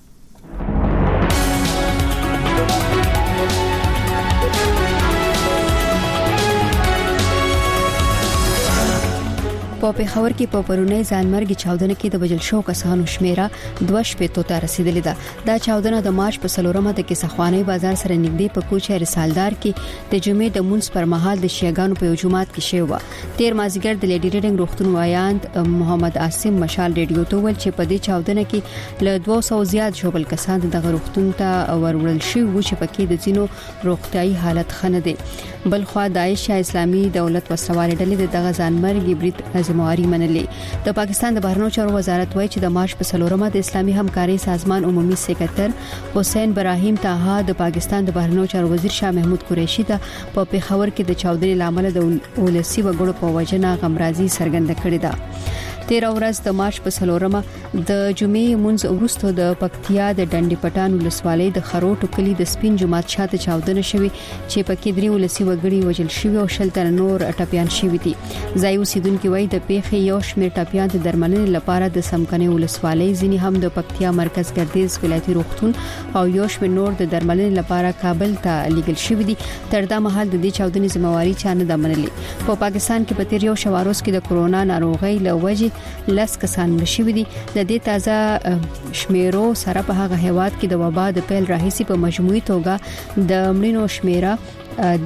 په پیښور کې په پرونی ځانمرګي چاودنه کې د وژل شو کسانو شمیره 2 شپې ته رسیدلې ده. دا چاودنه د مارچ په 4مه د کیسخوانی بازار سره نږدې په کوچه رسالدار کې د جمعې د مونږ پر مهال د شیعاګانو په جمعات کې شوه. تیر مازیګر د لیډی ریډینګ روغتون وایاند محمد عاصم مشال ریډیو ته ول چې په دې چاودنه کې له 200 زیات شوبل کسان د روغتون ته ورول شي و چې پکې د ځینو روغتيایي حالت خنه دي. بلخو داعش اسلامي دولت وسوال ډلې د ځانمرګي برید مواري منلې. د پاکستان د بهرنیو چارو وزارت وایي چې د مارچ په 4مه د اسلامي همکاري سازمان عمومي سکرټر حسین ابراهیم طاها د پاکستان د بهرنیو چارو وزیر شاه محمود قریشي ته په پیښور کې د چاودنې لامل د ولسی وګړو په وجنه غمرازي څرګنده کړې ده. 13 ورځ د مارچ په 4مه د جمعې مونږ ورستو د پکتیا د ډنډي پټان ولسوالۍ د خروټو کلی د سپین جمعات شاته چاودنه شوې چې پکې 3 ولسی وګړي وژل شوی او شلتر نور ټپيان شوی دي. ځای اوسیدونکو وایي د پیښې یو شمېر ټپيان د درملنې لپاره د سمکني ولسوالۍ ځینی هم د پکتیا مرکز ګردیز ولایتي روغتون او یو شمېر نور د درملنې لپاره کابل ته لیږل شوی دي. تر دا مهال د دې چاودنې ذمہواری چا نه ده منلې. په پاکستان کې په تیر یو شواروز کې د کورونا ناروغي لوجې لس کسان مشوي دي. د دې تازه شمیرو سره په هغه هیواد کې د وبا د پیل راهیسي په مجموعي توګه د مړینو شمیره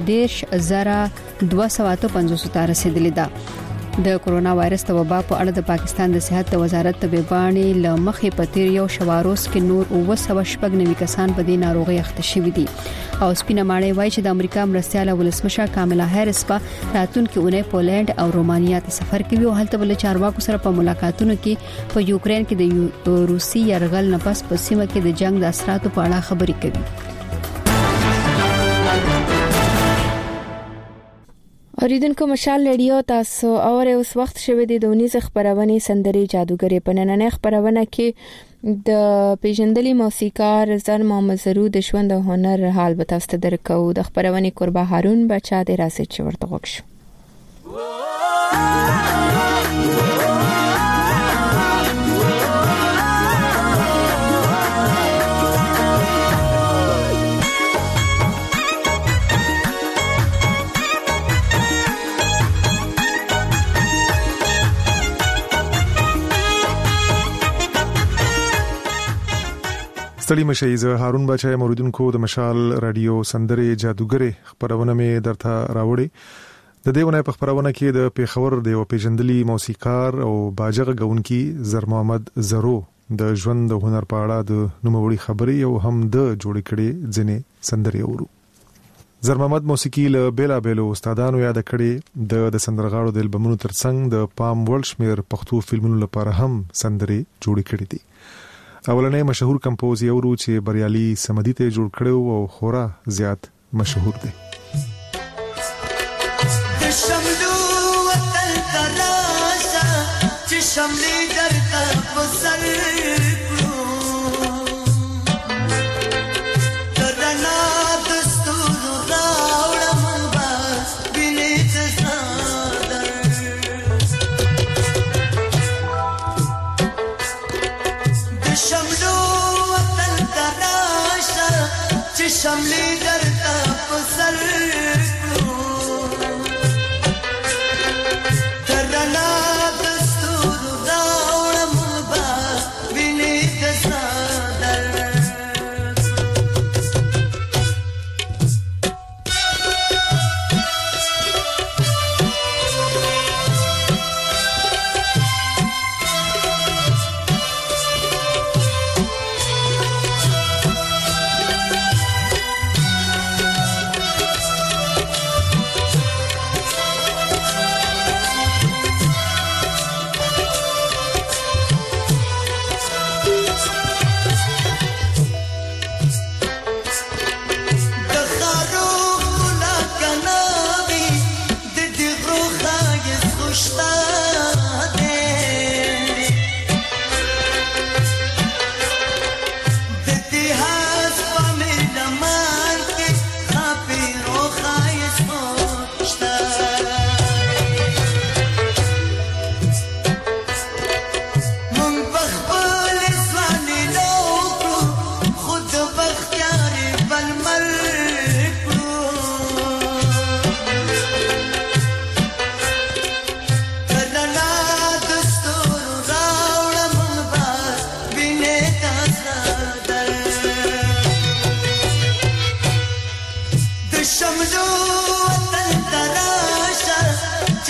10,250 ته رسیدلې ده. د کورونا وایرس د وبا په اړه د پاکستان د صحت وزارت طبي باندې لمخې په تیر یو شواروز کې نور 990 کسان په دې ناروغي اخته شوي دي. او سپینه ماړی وایي چې د امریکا مرستياله ولسمشر کاملا هریس په راتلونکي اونۍ پولند او رومانیا ته سفر کوي او هلته بل چارواکو سره په ملاقاتونو کې په یوکرين کې د روسي يرغل نه پس په سیمه کې د جنگ د اثراتو په اړه خبرې کوي. اوریدونکو مشال ریډیو تاسو اور اوس وخت شوه د دونیز خبرونه سندري جادوګری په نننې خبرونه کې د پیژندلي موسیقار زر محمد زرو د ژوند او هنر حال به تاسو ته درکو. د خبرونه قربا هارون بچا د راسه چورته وښو. ستړي مشي زه هارون بچای موریدونکو د مشال رادیو سندري جادوګری خبرونه مې درته راوړي. د دیونه په خبرونه کې د پیښور د پیژندلي موسیقار او باجغه غونکي زر محمد زرو د ژوند او هنر په اړه د نوموړي خبري او هم د جوړ کړي ځنې سندري اورو. زر محمد موسیقي له بیلا بیلو استادانو یاد کړي د سندرغاړو د البومونو ترڅنګ د پام ورلشمیر پښتو فلمونو لپاره هم سندري جوړ کړي دي. اولنې مشهور کمپوز یو ورو چې بریالي سمدي ته جوړ کړو او خورا زیات مشهور دی. د شملو وطن تراشا چې شملې درته په سر کړو درنا دستور راوړم بس بلې څادر شملو وطن تراشا چې شملې درته په سر کړو درنا دستور راوړم بس بلې څادر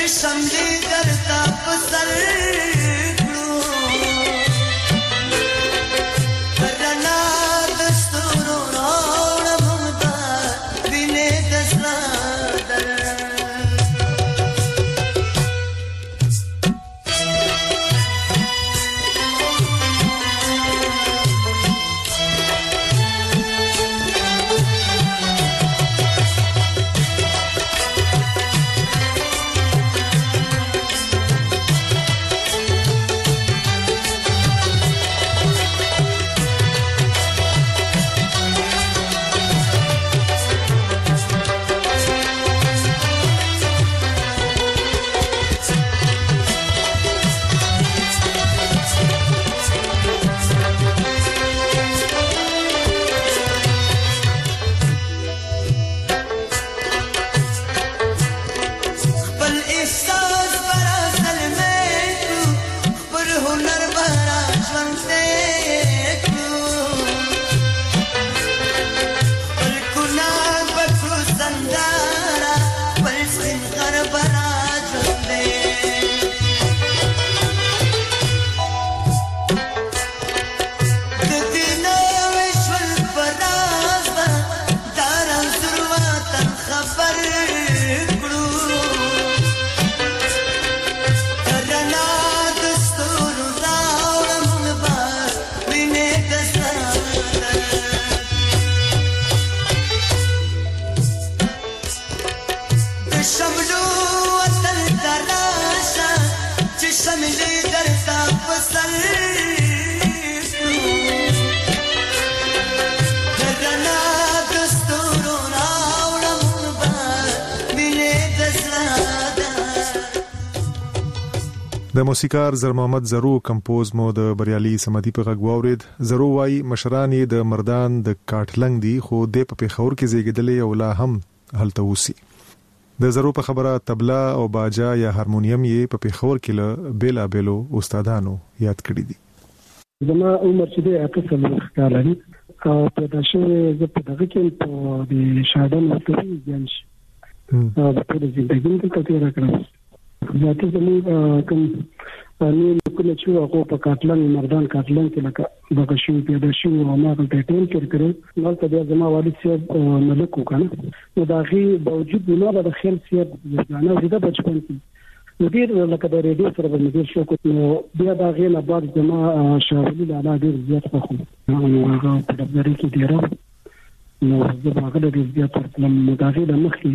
شملې درته په سر کړو رڼا د ستورو راوړم د وینې د زړه د موسیقار زر محمد زرو کمپوز مو د بریالي سمدي په غږ واورید. زرو وايي مشران یې د مردان د کاټلنګ دي خو د پېښور کې زیږیدلې او لا هم هلته اوسي. د زرو په خبره طبلا او باجا یا هارمونیم یې په پېښور کې له بیلا بیلو استادانو یاد کړی دي. زما عمر چې د 8 کال لري او پیدا شوی زه په دغه کې په د شادن وختي ځم چې په ټول ژوند کې تیر کړم. ذاتي زموږ کوم نو کله چې هغه په کاټلنګ مردان کاټلنګ کې لکه دغه شی پیدا شو او ما ته ټیم کړل نو ته بیا زما والد صاحب ملک وکنه نو دا غي باوجود نو د خیل صاحب نه زده بچپن کې مدیر لکه د ریډیو سره د مدیر شو کو نو بیا دا غي نه بعد زما شاولي لاله ډیر زیات خو نو هغه په دغه کې ډیر نو زه هغه ډیر زیات ترلم مداغي د مخي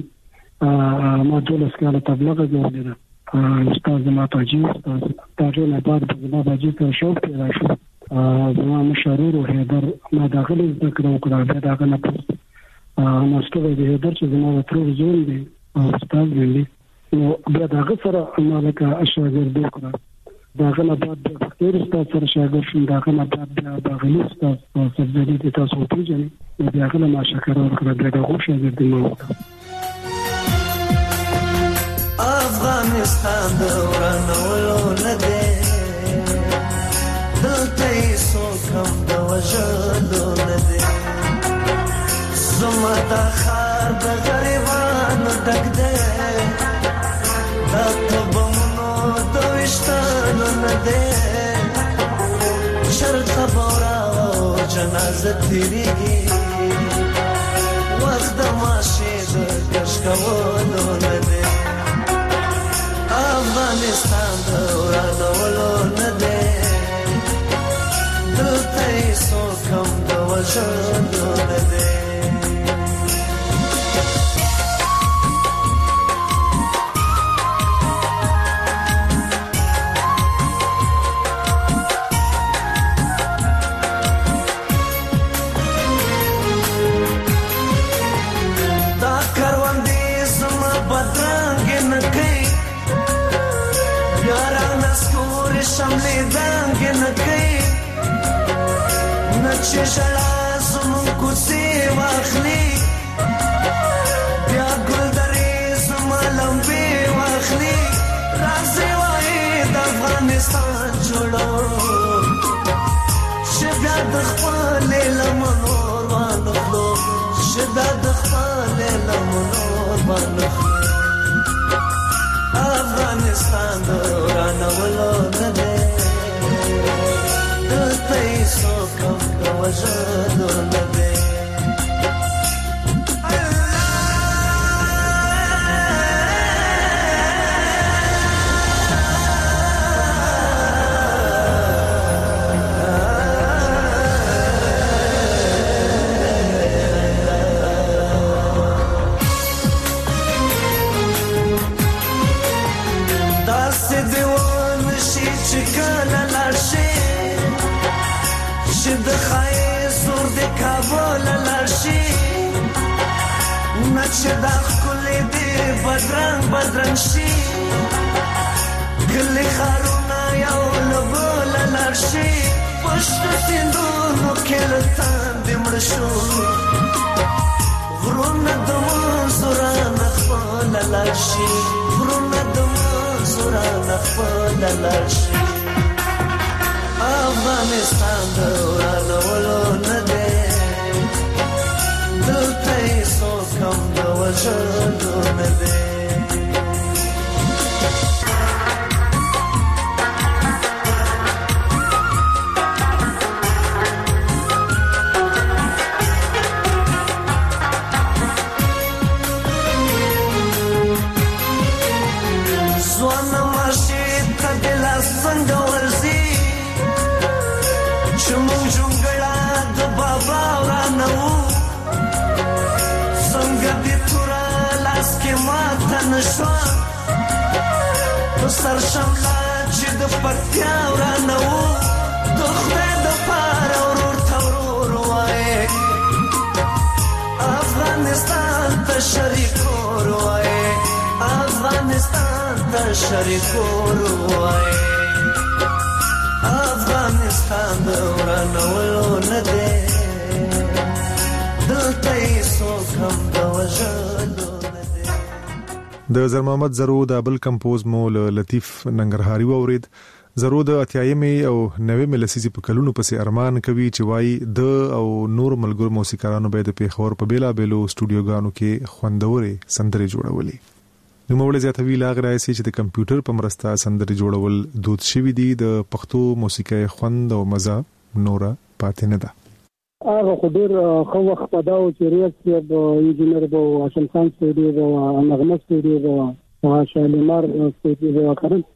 ما دولس کاله تبلیغ جوړه استاد زما تاجي استاد تاجي نه بعد زما باجي ته شوق پیدا شو زما مشرور او هیدر ما داخله ذکر وکړه بیا دا نه پوس ماستر د هیدر چې زما وتر زون دي استاد دی نو بیا دا سره ما لکه شاګرد وکړه دا نه بعد د ډاکټر استاد سره شاګرد شوم دا نه بعد د غلی استاد سبزدي د تاسو پیژنې بیا غل ما شکر ورکړه بیا دا خو شاګرد ما وکړه. افغانستان دورانولو نده دلته یې څوک هم د وژلو نده زما دا ښار د غریبانو ډک دی دا تبمونو د ویشتانو نده چرته بورا او جنازه تیریږي وخت د ماشې د کش کولو نده افغانستان دورانولو نده دلته یې څوک هم د وژلو نده دا کروندې زما بدرنګ نه کوي یاران اسکور شملې دنګ نه کوي نچې شړا زمون کوڅې واخلي بیا ګلدرې زما لمبې واخلي راځي وایي د افغانستان جوړو چې بیا د خپلې لمنور وانخلو چې بیا د خپلې لمنور وانخلو ساندرانه ولونه دلته سو کوم د وجدونه د خای سور د کابل لارشي نچ د خپل دی بدرنګ شي ګل خارونه یو لبل لارشي پښت سیندونو کلتان د مرشو ورونه د منصوران خپل لارشي ورونه د منصوران خپل لارشي افغانستان دورانه ولونه ده دلته سو کوم د وجدونه ده زوانه ماشي تدلا څنګه ورزي شمون جونګړه د بابا ورانه وو څنګه دې تورا لاس کې ماته نشو په سر شمله چې د پرتیا ورانه وو د خدای د پاره ورور ته ورور وایي افغانستان ته شریکور وایي افغانستان ته شریکور وایي افغانستان دورانه ولونه ده دلته سو کوم د وجدونه د زر محمد زرو د بل کمپوز مو لطیف ننګرهاري وورید زرو د اتیایمي او 90 لسیزي په کلونو پسې ارمان کوي چې وای د او نور ملګرو موسیقارانو به د پیښور په بیلا بیلو سټوډیوګانو کې خوندوري سندري جوړولي نو موږ زیاتوي لاغ راځي چې د کمپیوټر په مرسته سندري جوړول دود شوی دی د پښتو موسیقي خوند او مزه نورا پاتې نه ده هغه خبر خو وخت پداو چې ریاض کې د انجینر بو هاشم خان سټوډیو بو نغمه سټوډیو بو شالمار سټوډیو بو کړل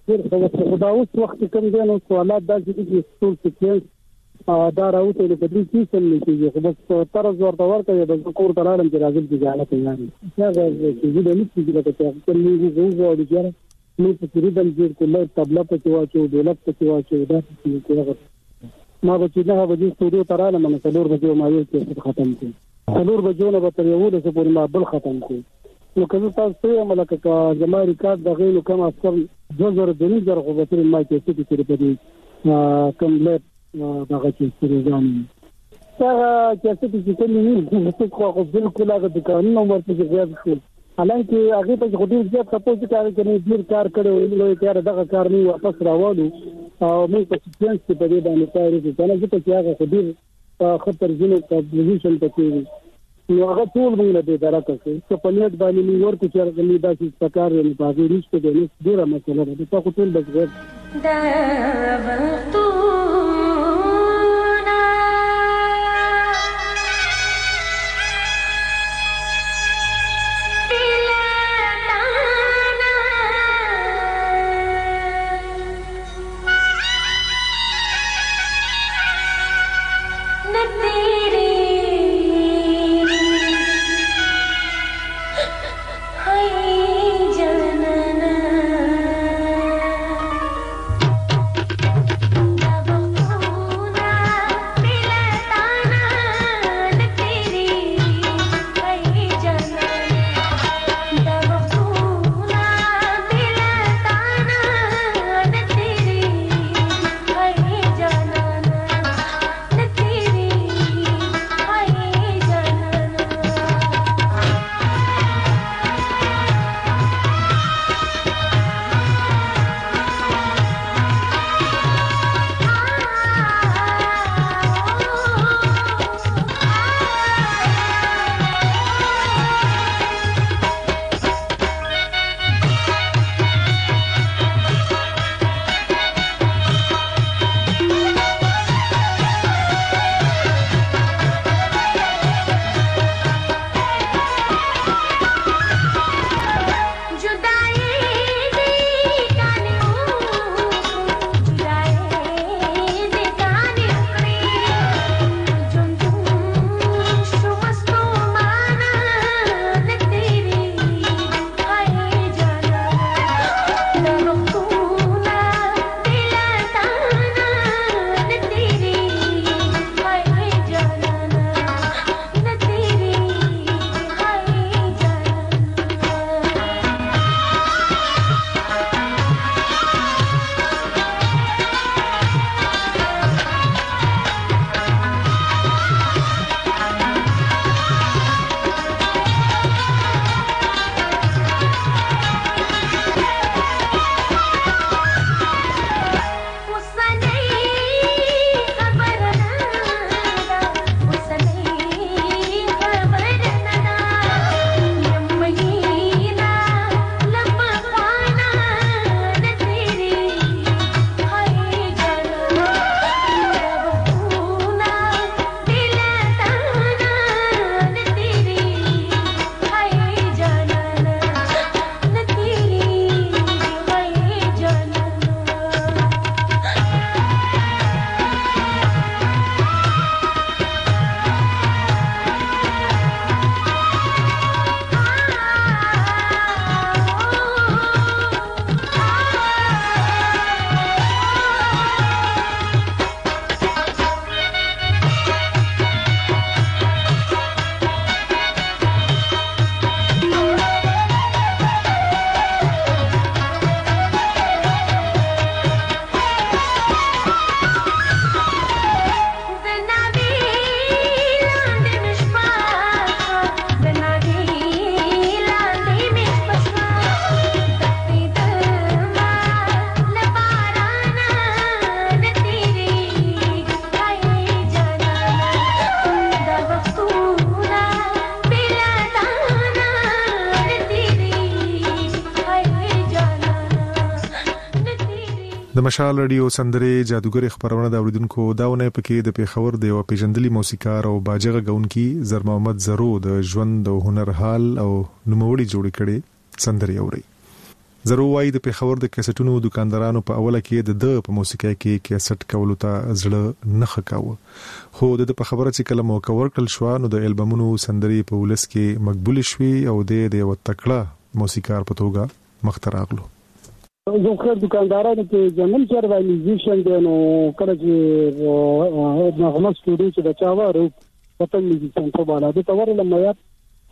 خو دا اوس وخت کوم دی نو سوالات د دې ټول سیکوینس دا راوته له بدري سیستم نه کیږي خو بس طرز ورته ورته د کور ترالم چې راځي چې حالت یې نه هغه چې دې نه کیږي لکه چې کله موږ وو د جره نو په دې باندې کوله تبلا په واچو دولت په واچو دا چې ما به چې نه به سټوډیو ترالم نو څلور بجو ما یو چې ختم کړ څلور بجو نه به تر یو له پورې ما بل ختم کړ نو کله تاسو یې ملک کا زما ریکارډ د غینو کم اثر 2000 خو به تر ما کې څه کې په کمپلیټ دغه چې سرګان هغه چې څه کوي نو خو بالکل هغه د قانون ورته ځای شو حالانکه هغه په خودي ځای سپوږ کار کوي ډیر کار کړو نو کار دغه کار نه واپس راوالو او موږ په سیکوینس کې په دې باندې کار کوي چې هغه خودي خطر جنو پوزیشن پکې نو هغه ټول موږ له درکه چې په نیت باندې موږ ورته چې موږ داسې پکار نه پاږي نشته د نس ډیره مسله ده په ټول بس دا وختو Never د مشال رادیو سندره جادوګر خبرونه د اوریدونکو داونه پکې د پیښور د یو پیژندلي موسیقار او باجغه غونکي زر محمد زرو د ژوند او هنر حال او نوموړي جوړ کړي سندره اوري. زرو وايي د پیښور د کیسټونو دکاندارانو په اوله کې د په موسیقۍ کې کیسټ کولو ته زړه نه خکاوه، خو د په خبره چې کله مو کور کل شو نو د البومونو سندري په ولس کې مقبول شوي او د یو تکړه موسیقار په توګه مختراغلو. زه خو دکاندارانو کې جنن چر وای میوزیشن دی نو کله چې نغمه سټوډیو چې د چاوارو پته میوزیشن په بالا د تور لمه یا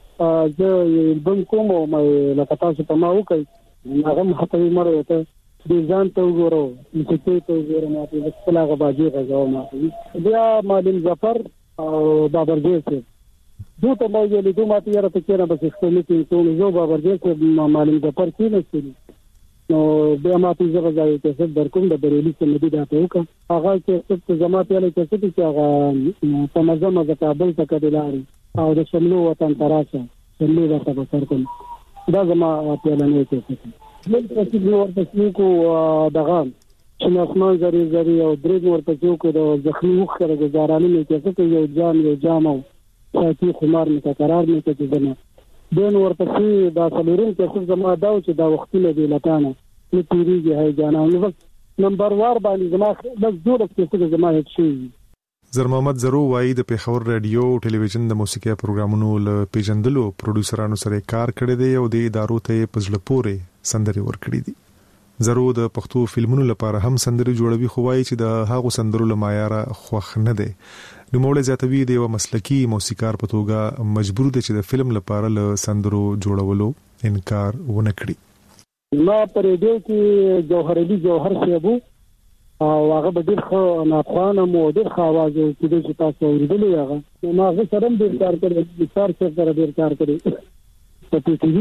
زه البوم کوم او مې لکه تاسو په ما وکړ هغه حتی مړ ته د ځان ته وګورو چې ته وګورم چې خپل هغه باجی غواو ما بیا معلم ظفر او بابر جیسه دوته مې ویلي دوه ماته یاره ته کېنه بس خپل کې ټول زو بابر جیسه معلم ظفر کې نشي نو بیا ماته زغه ځای ته څه درکوم د بریلی سمدي داته وکړه هغه چې څه جماعت یې له څه چې هغه په مزه د کابل څخه دلاري او د شملو وطن تراشه شملو ورته بسر کوم دا زما په لنه کې نن تاسو نو ورته کو دغه چې اسمان زری زری او درې ورته کو د زخمی وخره گزارانه نه کې یو جام یو جام او ساتي خمار متقرر نه کې ځنه دین ورته دا څلورم کې زما دا چې دا وختونه دی لټانه نه تیریږي هي جانانه بس نمبر وار باندې زما بس جوړ کې زما هیڅ شي. زر محمد زرو وايي د پیښور رادیو او ټلویزیون د موسیقي پروګرامونو له پیژندلو پروډوسرانو سره کار کړی دی او د ادارو ته پزله پورې سندري ورکړي دي. زرو د پښتو فلمونو لپاره هم سندري جوړوي، خو وايي چې د هغو سندرو له معیار خوښ نه دی. نو موږ ذاتوي د یو مسلکی موسیقار په توګه مجبور دي چې د فلم لپاره له سندرو جوړولو انکار ونه کړي. ما پر دې کې جوهر علي جوهر صاحب او هغه به ډېر ښه ناخوانه مو ډېر ښه اواز چې د تاسو اوریدلی هغه ما هغه سره ډېر کار کړی سار سره ډېر کار کړی په ټي وي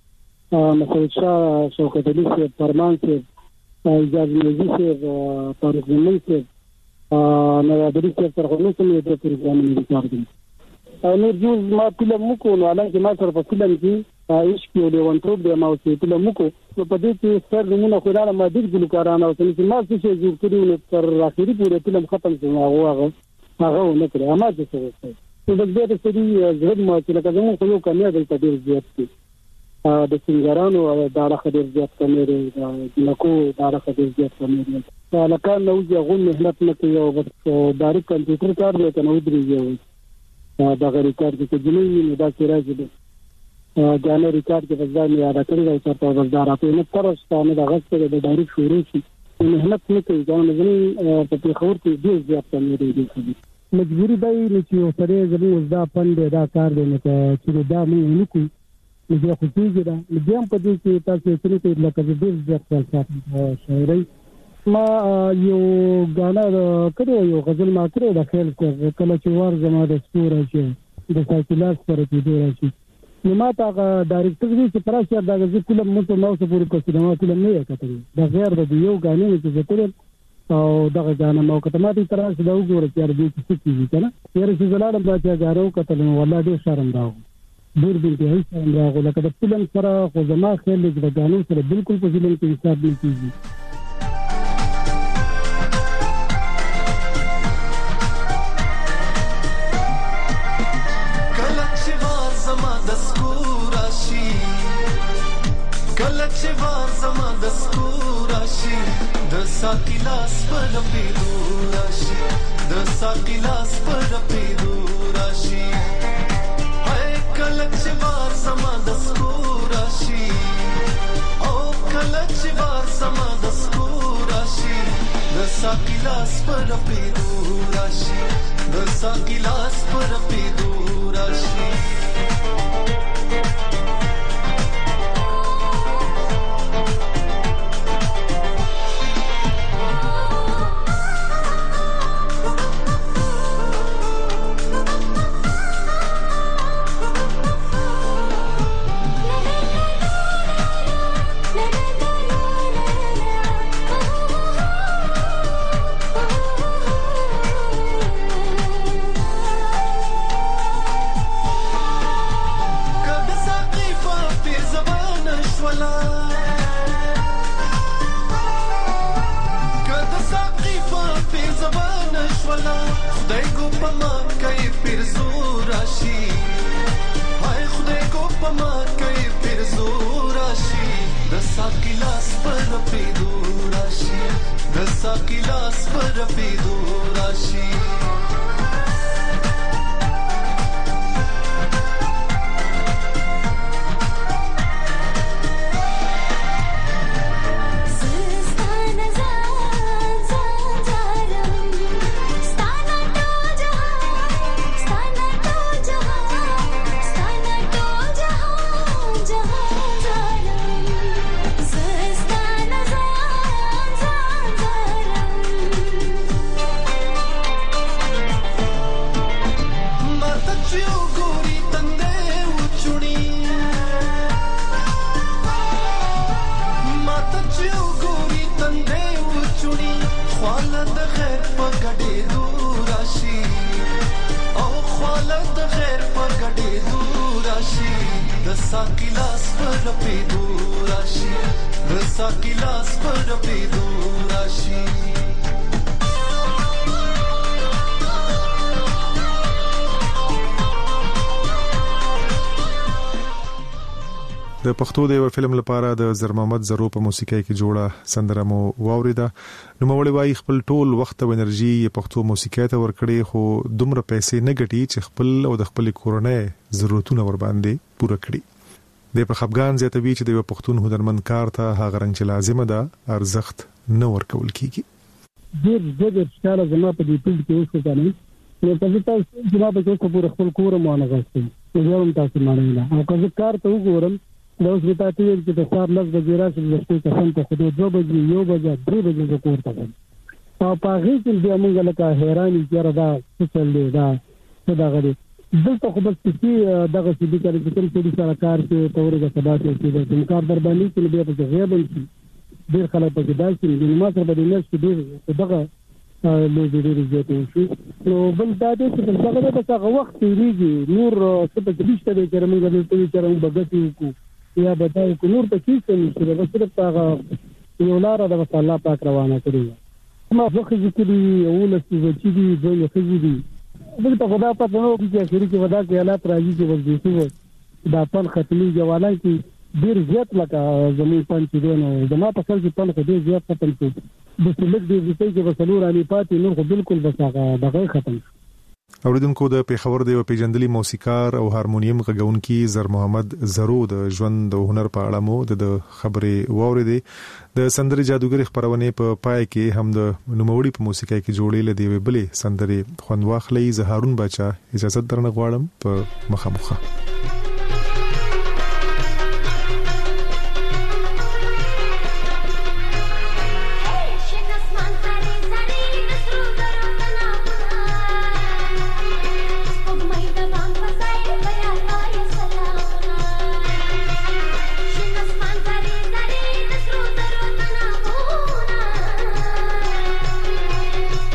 کې مسعود شاه شوکت علي صاحب فرمان صاحب اجازه نيزي صاحب طارق زمین صاحب نوادري صاحب سره نو کوم یو پروګرام کار کړی نو جوز ما فلم مو نو حالانکه ما سره په فلم کې عايش کې له ونټروب د ما اوسې فلم مو نو په دې کې سر نمونه خو دا ما ډېر ګلوکارانه او چې ما څه جوړ کړی نو تر اخري پورې فلم ختم شو هغه نه کړی ما څه څه نو د دې سړي زړه ما چې لکه زموږ خو یو کمیاب ته ډېر زیات دي د سنگرانو دا راخ ډېر زیات کمیره د لکو دا راخ ډېر زیات کمیره لکه نو چې غو مهنت نه کوي او بس ډایرکټ کمپیوټر کار دی کنه ودرېږي دا غری کار چې جنوي نه دا چې راځي جانه ریکارډ کې وځه نه یاد کړی او تاسو وځدار اته نه ترسته د غږ د ډایرکټ شروع شي مهنت نه کوي دا نه په پیښور کې ډېر زیات کمی دی. مجبوری دی چې سره زموږ دا پند دا کار دی چې دا موږ نه کوو نو خو کېږي دا بیا په دې کې تاسو څه ته لکه ډېر زیات فلسفه شاعري ما یو غانا کړو یو غزل ما کړو د خیال کله چې وار زما د سپور شي د سایکلاس پر کې دی راشي نو ما ته ډایرکټر دې چې پراسه دا غزل فلم مو ته نو څه پوری کوي نو فلم نه کتلی دا غیر د یو غانې چې ذکر او دغه غانا مو کته ما ته تراسه دا وګوره چې دې څه کیږي کنه یاره چې زلاړم دا چې غارو کتل نو والله ډېر شرم راو ډېر دې هیڅ شرم راغله لکه د فلم سره خو زما خیال دې د غانو سره بالکل په فلم کې حساب نه کیږي. ساقلاس پر پیدو راشي د ساقلاس پر پیدو راشي هاي کلچ بار سما د سکو راشي او کلچ بار سما د سکو راشي د ساقلاس پر پیدو راشي د ساقلاس پر پیدو راشي پما کوي پرزو راشي د ساکلاس پر پیدو راشي د ساکلاس پر پیدو راشي ساکلاس پر پیدو راشي د ساکلاس پر پیدو راشي د پښتو د یو فلم لپاره د زر محمد زرو په موسیقۍ کې جوړه سندره مو واوریده نو مولوی وايي خپل ټول وخت او انرژي پښتو موسیقۍ ته ورکړي خو دومره پیسې نه ګټي چې خپل او د خپل کورنۍ ضرورتونه ور باندې پوره کړي د په خپګان زیاتوي چې د یو پښتون هنرمند کار ته هغه رنګ چې لازمه ده ارزښت نه ورکول کیږي ډېر ښکاره زما په دې پیل کې اوس کنه نو تاسو چې ما به څه پوره خپل کور مو نه غوښتم نو هم تاسو مانه نه او که کار ته وګورم دا اوس به تاسو چې د سهار 10 بجې راشي د شپې قسم ته خو 2 بجې 1 بجې 3 بجې کور ته ځم او په هغه کې بیا موږ لکه حیران یو دا څه چل دی دا څه دا غړي دلته خو بس چې دغه څه دي چې کوم څه سره کار کې تورګه سبا ته چې د کار در باندې چې بیا په غیاب شي ډیر خلک په دې داسې د ما سره به نه شي ډیر دغه له دې ډیر زیاتې شي نو بل دا دې چې څنګه به څنګه وخت تیریږي نور څه په دې شته چې موږ دې ته چې موږ بغتی کو یا بدای کو نور په کې څه نشي دا صرف هغه یو لار د الله پاک روانه کړی ما ځکه چې دې اول څه چې دې دوی څه دي بل په خدا په نو کې اخري کې ودا کې حالات راځي چې ورځي دا پن ختمي جوالان کې ډیر زیات لکه زمي پن چې دي نو زما په خپل کې پن کې زیات ختم شو د سلک دې چې وسلور علي پاتې نو خو بالکل بساغه دغه ختم اوریدونکو د پیښور د پیجندلي موسیقار او هارمونیم غږونکي زر محمد زرو د ژوند او هنر په اړه مو د خبرې واوریدې د سندري جادوګر خبرونه په پای کې هم د نوموړي په موسیقۍ کې جوړې لدی ویبلې سندري خوند واخلې زهارون بچا اجازه درنه غواړم په مخامخه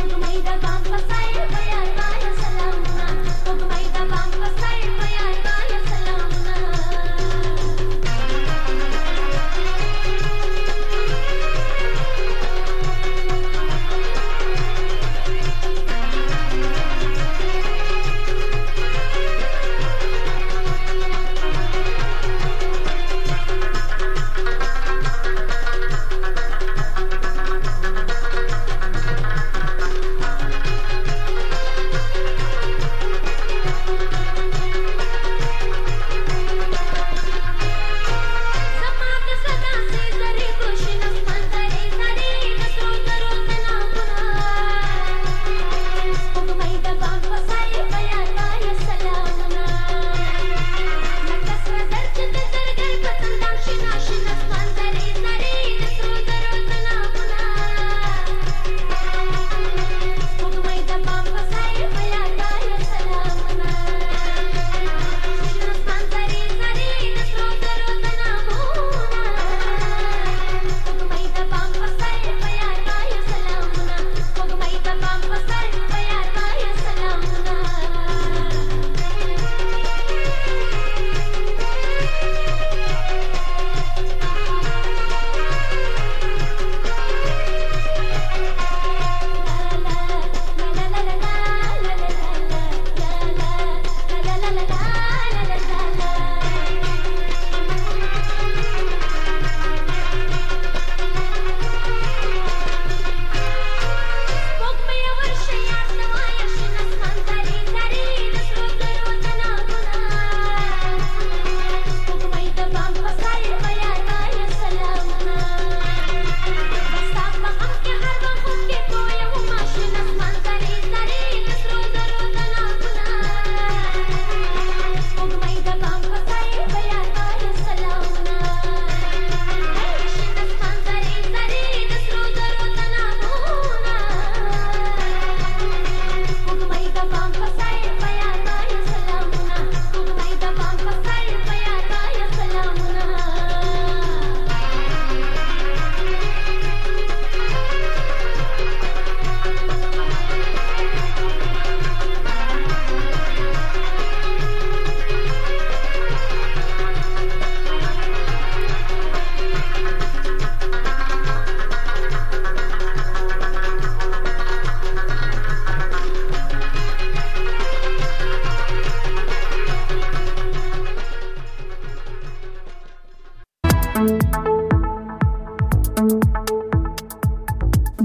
Bye.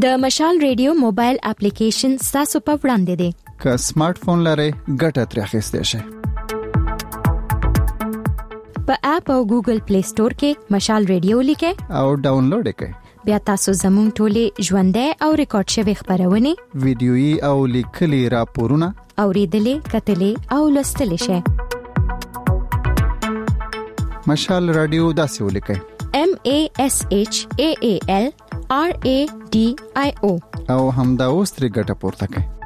د مشال ریډیو موبایل اپلیکیشن تاسو په وړاندې دی که سمارټ فون لرئ ګټه ترې اخیستئ شئ په اپ او ګوګل پلی سٹور کې مشال ریډیو لیکئ او ډاونلوډ کړئ بیا تاسو زموږ ټولې ژوندۍ او ریکارډ شوی خبرونه ویډیويي او لیکلي راپورونه اوریدلې کتلې او لوستلې شئ مشال رادیو داسې ولیکئ MASHAAL RADIO او همدا اوس ترې ګټه پورته کړئ